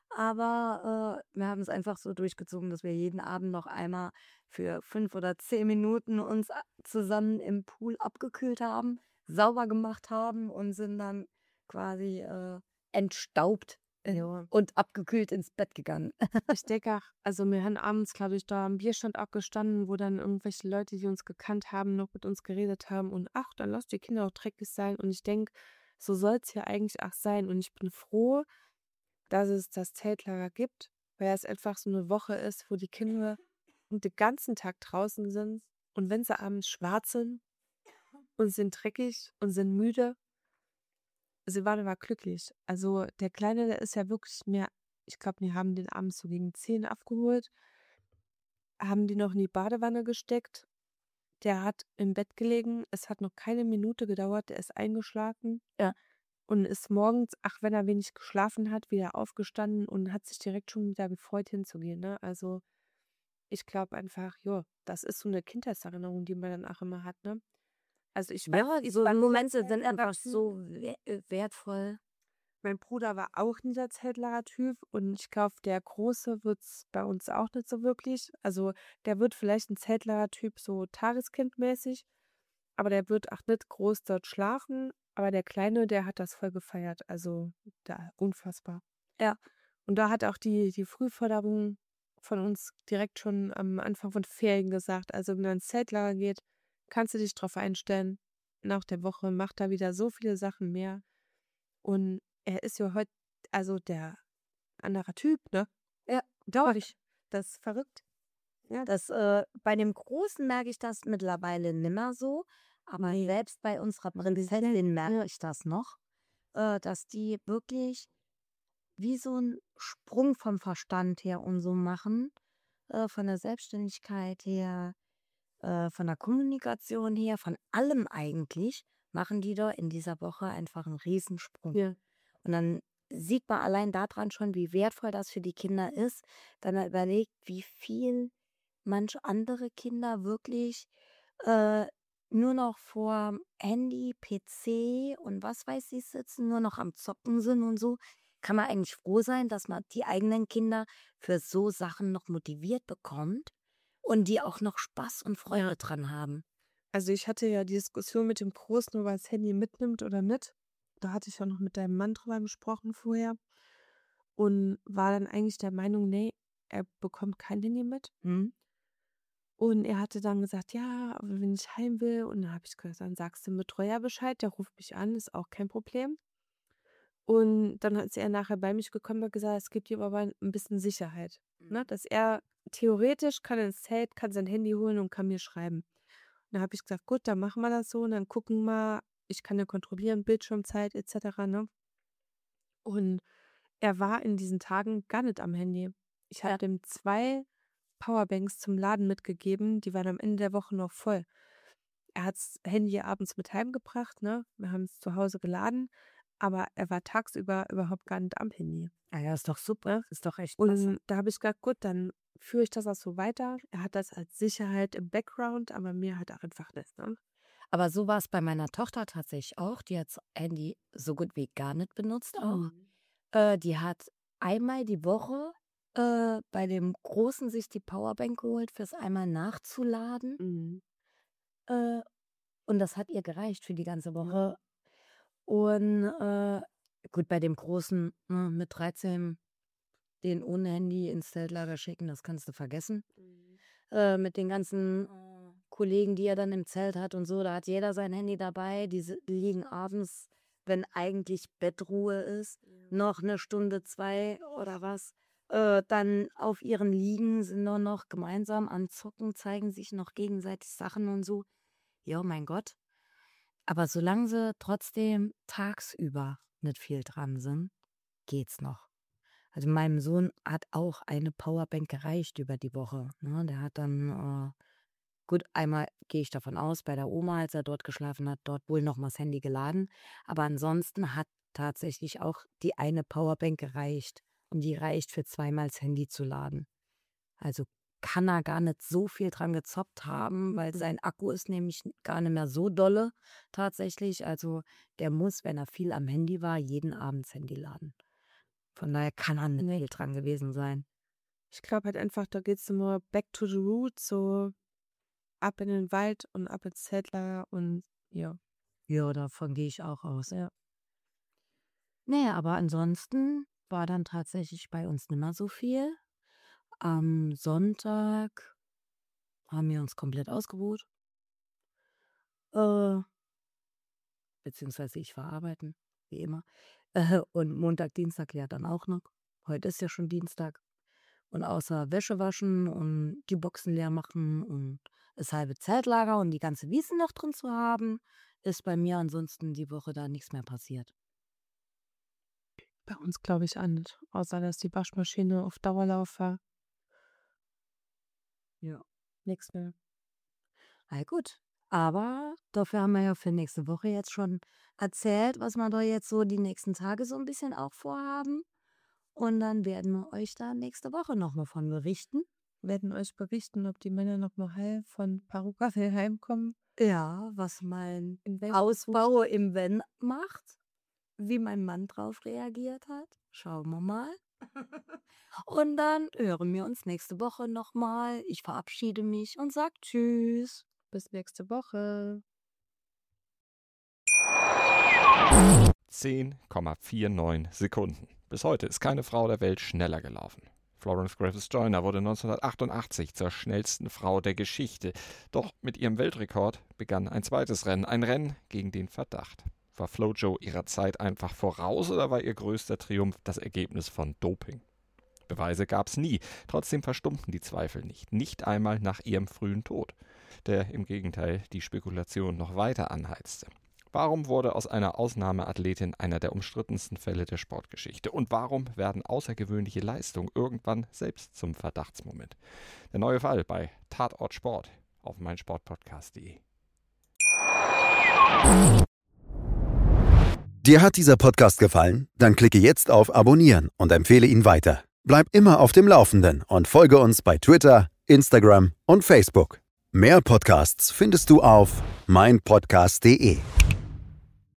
Aber wir haben es einfach so durchgezogen, dass wir jeden Abend noch einmal für 5 oder 10 Minuten uns zusammen im Pool abgekühlt haben, sauber gemacht haben und sind dann quasi entstaubt Ja. und abgekühlt ins Bett gegangen. Ich denke auch, also wir haben abends, glaube ich, da am Bierstand auch gestanden, wo dann irgendwelche Leute, die uns gekannt haben, noch mit uns geredet haben und ach, dann lass die Kinder auch dreckig sein. Und ich denke, so soll es ja eigentlich auch sein. Und ich bin froh, dass es das Zeltlager gibt, weil es einfach so eine Woche ist, wo die Kinder den ganzen Tag draußen sind und wenn sie abends schwarz sind und sind dreckig und sind müde, sie waren aber glücklich. Also der Kleine, der ist ja wirklich mehr, ich glaube, wir haben den abends so gegen 10 abgeholt, haben die noch in die Badewanne gesteckt. Der hat im Bett gelegen, es hat noch keine Minute gedauert, der ist eingeschlafen Ja. und ist morgens, ach, wenn er wenig geschlafen hat, wieder aufgestanden und hat sich direkt schon wieder gefreut hinzugehen, ne? Also, ich glaube einfach, ja, das ist so eine Kindheitserinnerung, die man dann auch immer hat, ne? Also, Ja, ich so war nie der Momente sind einfach Zeltlagertyp. so wertvoll. Mein Bruder war auch nie der Zeltlagertyp und ich glaube, der Große wird's bei uns auch nicht so wirklich. Also, der wird vielleicht ein Zeltlagertyp so tageskindmäßig, aber der wird auch nicht groß dort schlafen. Aber der Kleine, der hat das voll gefeiert. Also, da unfassbar. Ja. Und da hat auch die Frühförderung von uns direkt schon am Anfang von Ferien gesagt: „Also, wenn du ins Zeltlager geht, kannst du dich drauf einstellen. Nach der Woche macht er wieder so viele Sachen mehr.“ Und er ist ja heute, also, der anderer Typ, ne? Ja, glaube ich. Das ist verrückt. Ja. Bei dem Großen merke ich das mittlerweile nimmer so, aber Ne. selbst bei unserer Prinzessin merke ich das noch, dass die wirklich wie so 'n Sprung vom Verstand her und so machen, von der Selbstständigkeit her, von der Kommunikation her, von allem eigentlich, machen die da in dieser Woche einfach 'n Riesensprung. Ja. Und dann sieht man allein daran schon, wie wertvoll das für die Kinder ist, wenn man überlegt, wie viel manch andere Kinder wirklich, äh, nur noch vorm Handy, PC und was weiß ich sitzen, nur noch am Zocken sind und so. Kann man eigentlich froh sein, dass man die eigenen Kinder für so Sachen noch motiviert bekommt und die auch noch Spaß und Freude dran haben. Also, ich hatte ja die Diskussion mit dem Großen, ob er das Handy mitnimmt oder nicht. Da hatte ich ja noch mit deinem Mann drüber gesprochen vorher und war dann eigentlich der Meinung, ne, er bekommt kein Handy mit. Mhm. Und er hatte dann gesagt: „Ja, aber wenn ich heim will“, und dann habe ich gesagt: „Dann sagst du dem Betreuer Bescheid, der ruft mich an, ist auch kein Problem.“ Und dann ist er nachher bei mich gekommen und hat gesagt, es gibt ihm aber ein bisschen Sicherheit, ne, Mhm. dass er theoretisch kann ins Zelt, kann sein Handy holen und kann mir schreiben. Und da habe ich gesagt: „Gut, dann machen wir das so und dann gucken wir, ich kann ja kontrollieren, Bildschirmzeit et cetera“, ne? Und er war in diesen Tagen gar nicht am Handy. Ich habe Ja, dem 2 Powerbanks zum Laden mitgegeben, die waren am Ende der Woche noch voll. Er hat's Handy abends mit heimgebracht, ne? Wir haben es zu Hause geladen, aber er war tagsüber überhaupt gar nicht am Handy, ah ja, ist doch super. ne? Ist doch echt klasse. Und da habe ich gesagt: „Gut, dann führe ich das auch so weiter.“ Er hat das als Sicherheit im Background, aber mir halt auch einfach nicht, ne? Aber so war es bei meiner Tochter tatsächlich auch. Die hat das Handy so gut wie gar nicht benutzt auch. Mhm. Die hat einmal die Woche, bei dem Großen sich die Powerbank geholt, fürs einmal nachzuladen. Mhm. Äh, und das hat ihr gereicht für die ganze Ja. Woche. Und, gut, bei dem Großen, ne, mit 13 den ohne Handy ins Zeltlager schicken, das kannst du vergessen. Mhm. Mit den ganzen, Kollegen, die er dann im Zelt hat und so, da hat jeder sein Handy dabei. Die liegen abends, wenn eigentlich Bettruhe ist, Ja. noch eine Stunde, 2 oder was, dann auf ihren Liegen, sind nur noch gemeinsam am Zocken, zeigen sich noch gegenseitig Sachen und so. Ja, mein Gott. Aber solange sie trotzdem tagsüber nicht viel dran sind, geht's noch. Also, meinem Sohn hat auch eine Powerbank gereicht über die Woche, ne? Der hat dann, gut, einmal gehe ich davon aus, bei der Oma, als er dort geschlafen hat, dort wohl noch mal das Handy geladen. Aber ansonsten hat tatsächlich auch die eine Powerbank gereicht. Und die reicht für zweimal das Handy zu laden. Also, kann da gar nicht so viel dran gezoppt haben, weil sein Akku ist nämlich gar nicht mehr so dolle tatsächlich. Also der muss, wenn er viel am Handy war, jeden Abend das Handy laden. Von daher kann er nicht viel dran gewesen sein. Ich glaube halt einfach, da geht's nur back to the roots, so ab in den Wald und ab ins Zeltlager und ja. Ja, davon gehe ich auch aus. Ja. Nee, aber ansonsten war dann tatsächlich bei uns nicht mehr so viel. Am Sonntag haben wir uns komplett ausgeruht. Beziehungsweise ich war arbeiten, wie immer. Und Montag, Dienstag ja dann auch noch. Heute ist ja schon Dienstag. Und außer Wäsche waschen und die Boxen leer machen und das halbe Zeltlager und die ganze Wiese noch drin zu haben, ist bei mir ansonsten die Woche da nichts mehr passiert. Bei uns glaube ich auch nicht. Außer dass die Waschmaschine auf Dauerlauf war. Ja. Nichts mehr. Na gut. Aber dafür haben wir ja für nächste Woche jetzt schon erzählt, was wir da jetzt so die nächsten Tage so ein bisschen auch vorhaben. Und dann werden wir euch da nächste Woche nochmal von berichten. Werden euch berichten, ob die Männer noch mal heil von Parugafel heimkommen. Ja, was mein In welchem Ausbau im Van macht, wie mein Mann drauf reagiert hat. Schauen wir mal. Und dann hören wir uns nächste Woche nochmal. Ich verabschiede mich und sage Tschüss. Bis nächste Woche. 10,49 Sekunden. Bis heute ist keine Frau der Welt schneller gelaufen. Florence Griffith Joyner wurde 1988 zur schnellsten Frau der Geschichte. Doch mit ihrem Weltrekord begann ein zweites Rennen. Ein Rennen gegen den Verdacht. War Flojo ihrer Zeit einfach voraus oder war ihr größter Triumph das Ergebnis von Doping? Beweise gab es nie. Trotzdem verstummten die Zweifel nicht. Nicht einmal nach ihrem frühen Tod, der im Gegenteil die Spekulation noch weiter anheizte. Warum wurde aus einer Ausnahmeathletin einer der umstrittensten Fälle der Sportgeschichte? Und warum werden außergewöhnliche Leistungen irgendwann selbst zum Verdachtsmoment? Der neue Fall bei Tatort Sport auf meinsportpodcast.de. Dir hat dieser Podcast gefallen? Dann klicke jetzt auf Abonnieren und empfehle ihn weiter. Bleib immer auf dem Laufenden und folge uns bei Twitter, Instagram und Facebook. Mehr Podcasts findest du auf meinpodcast.de.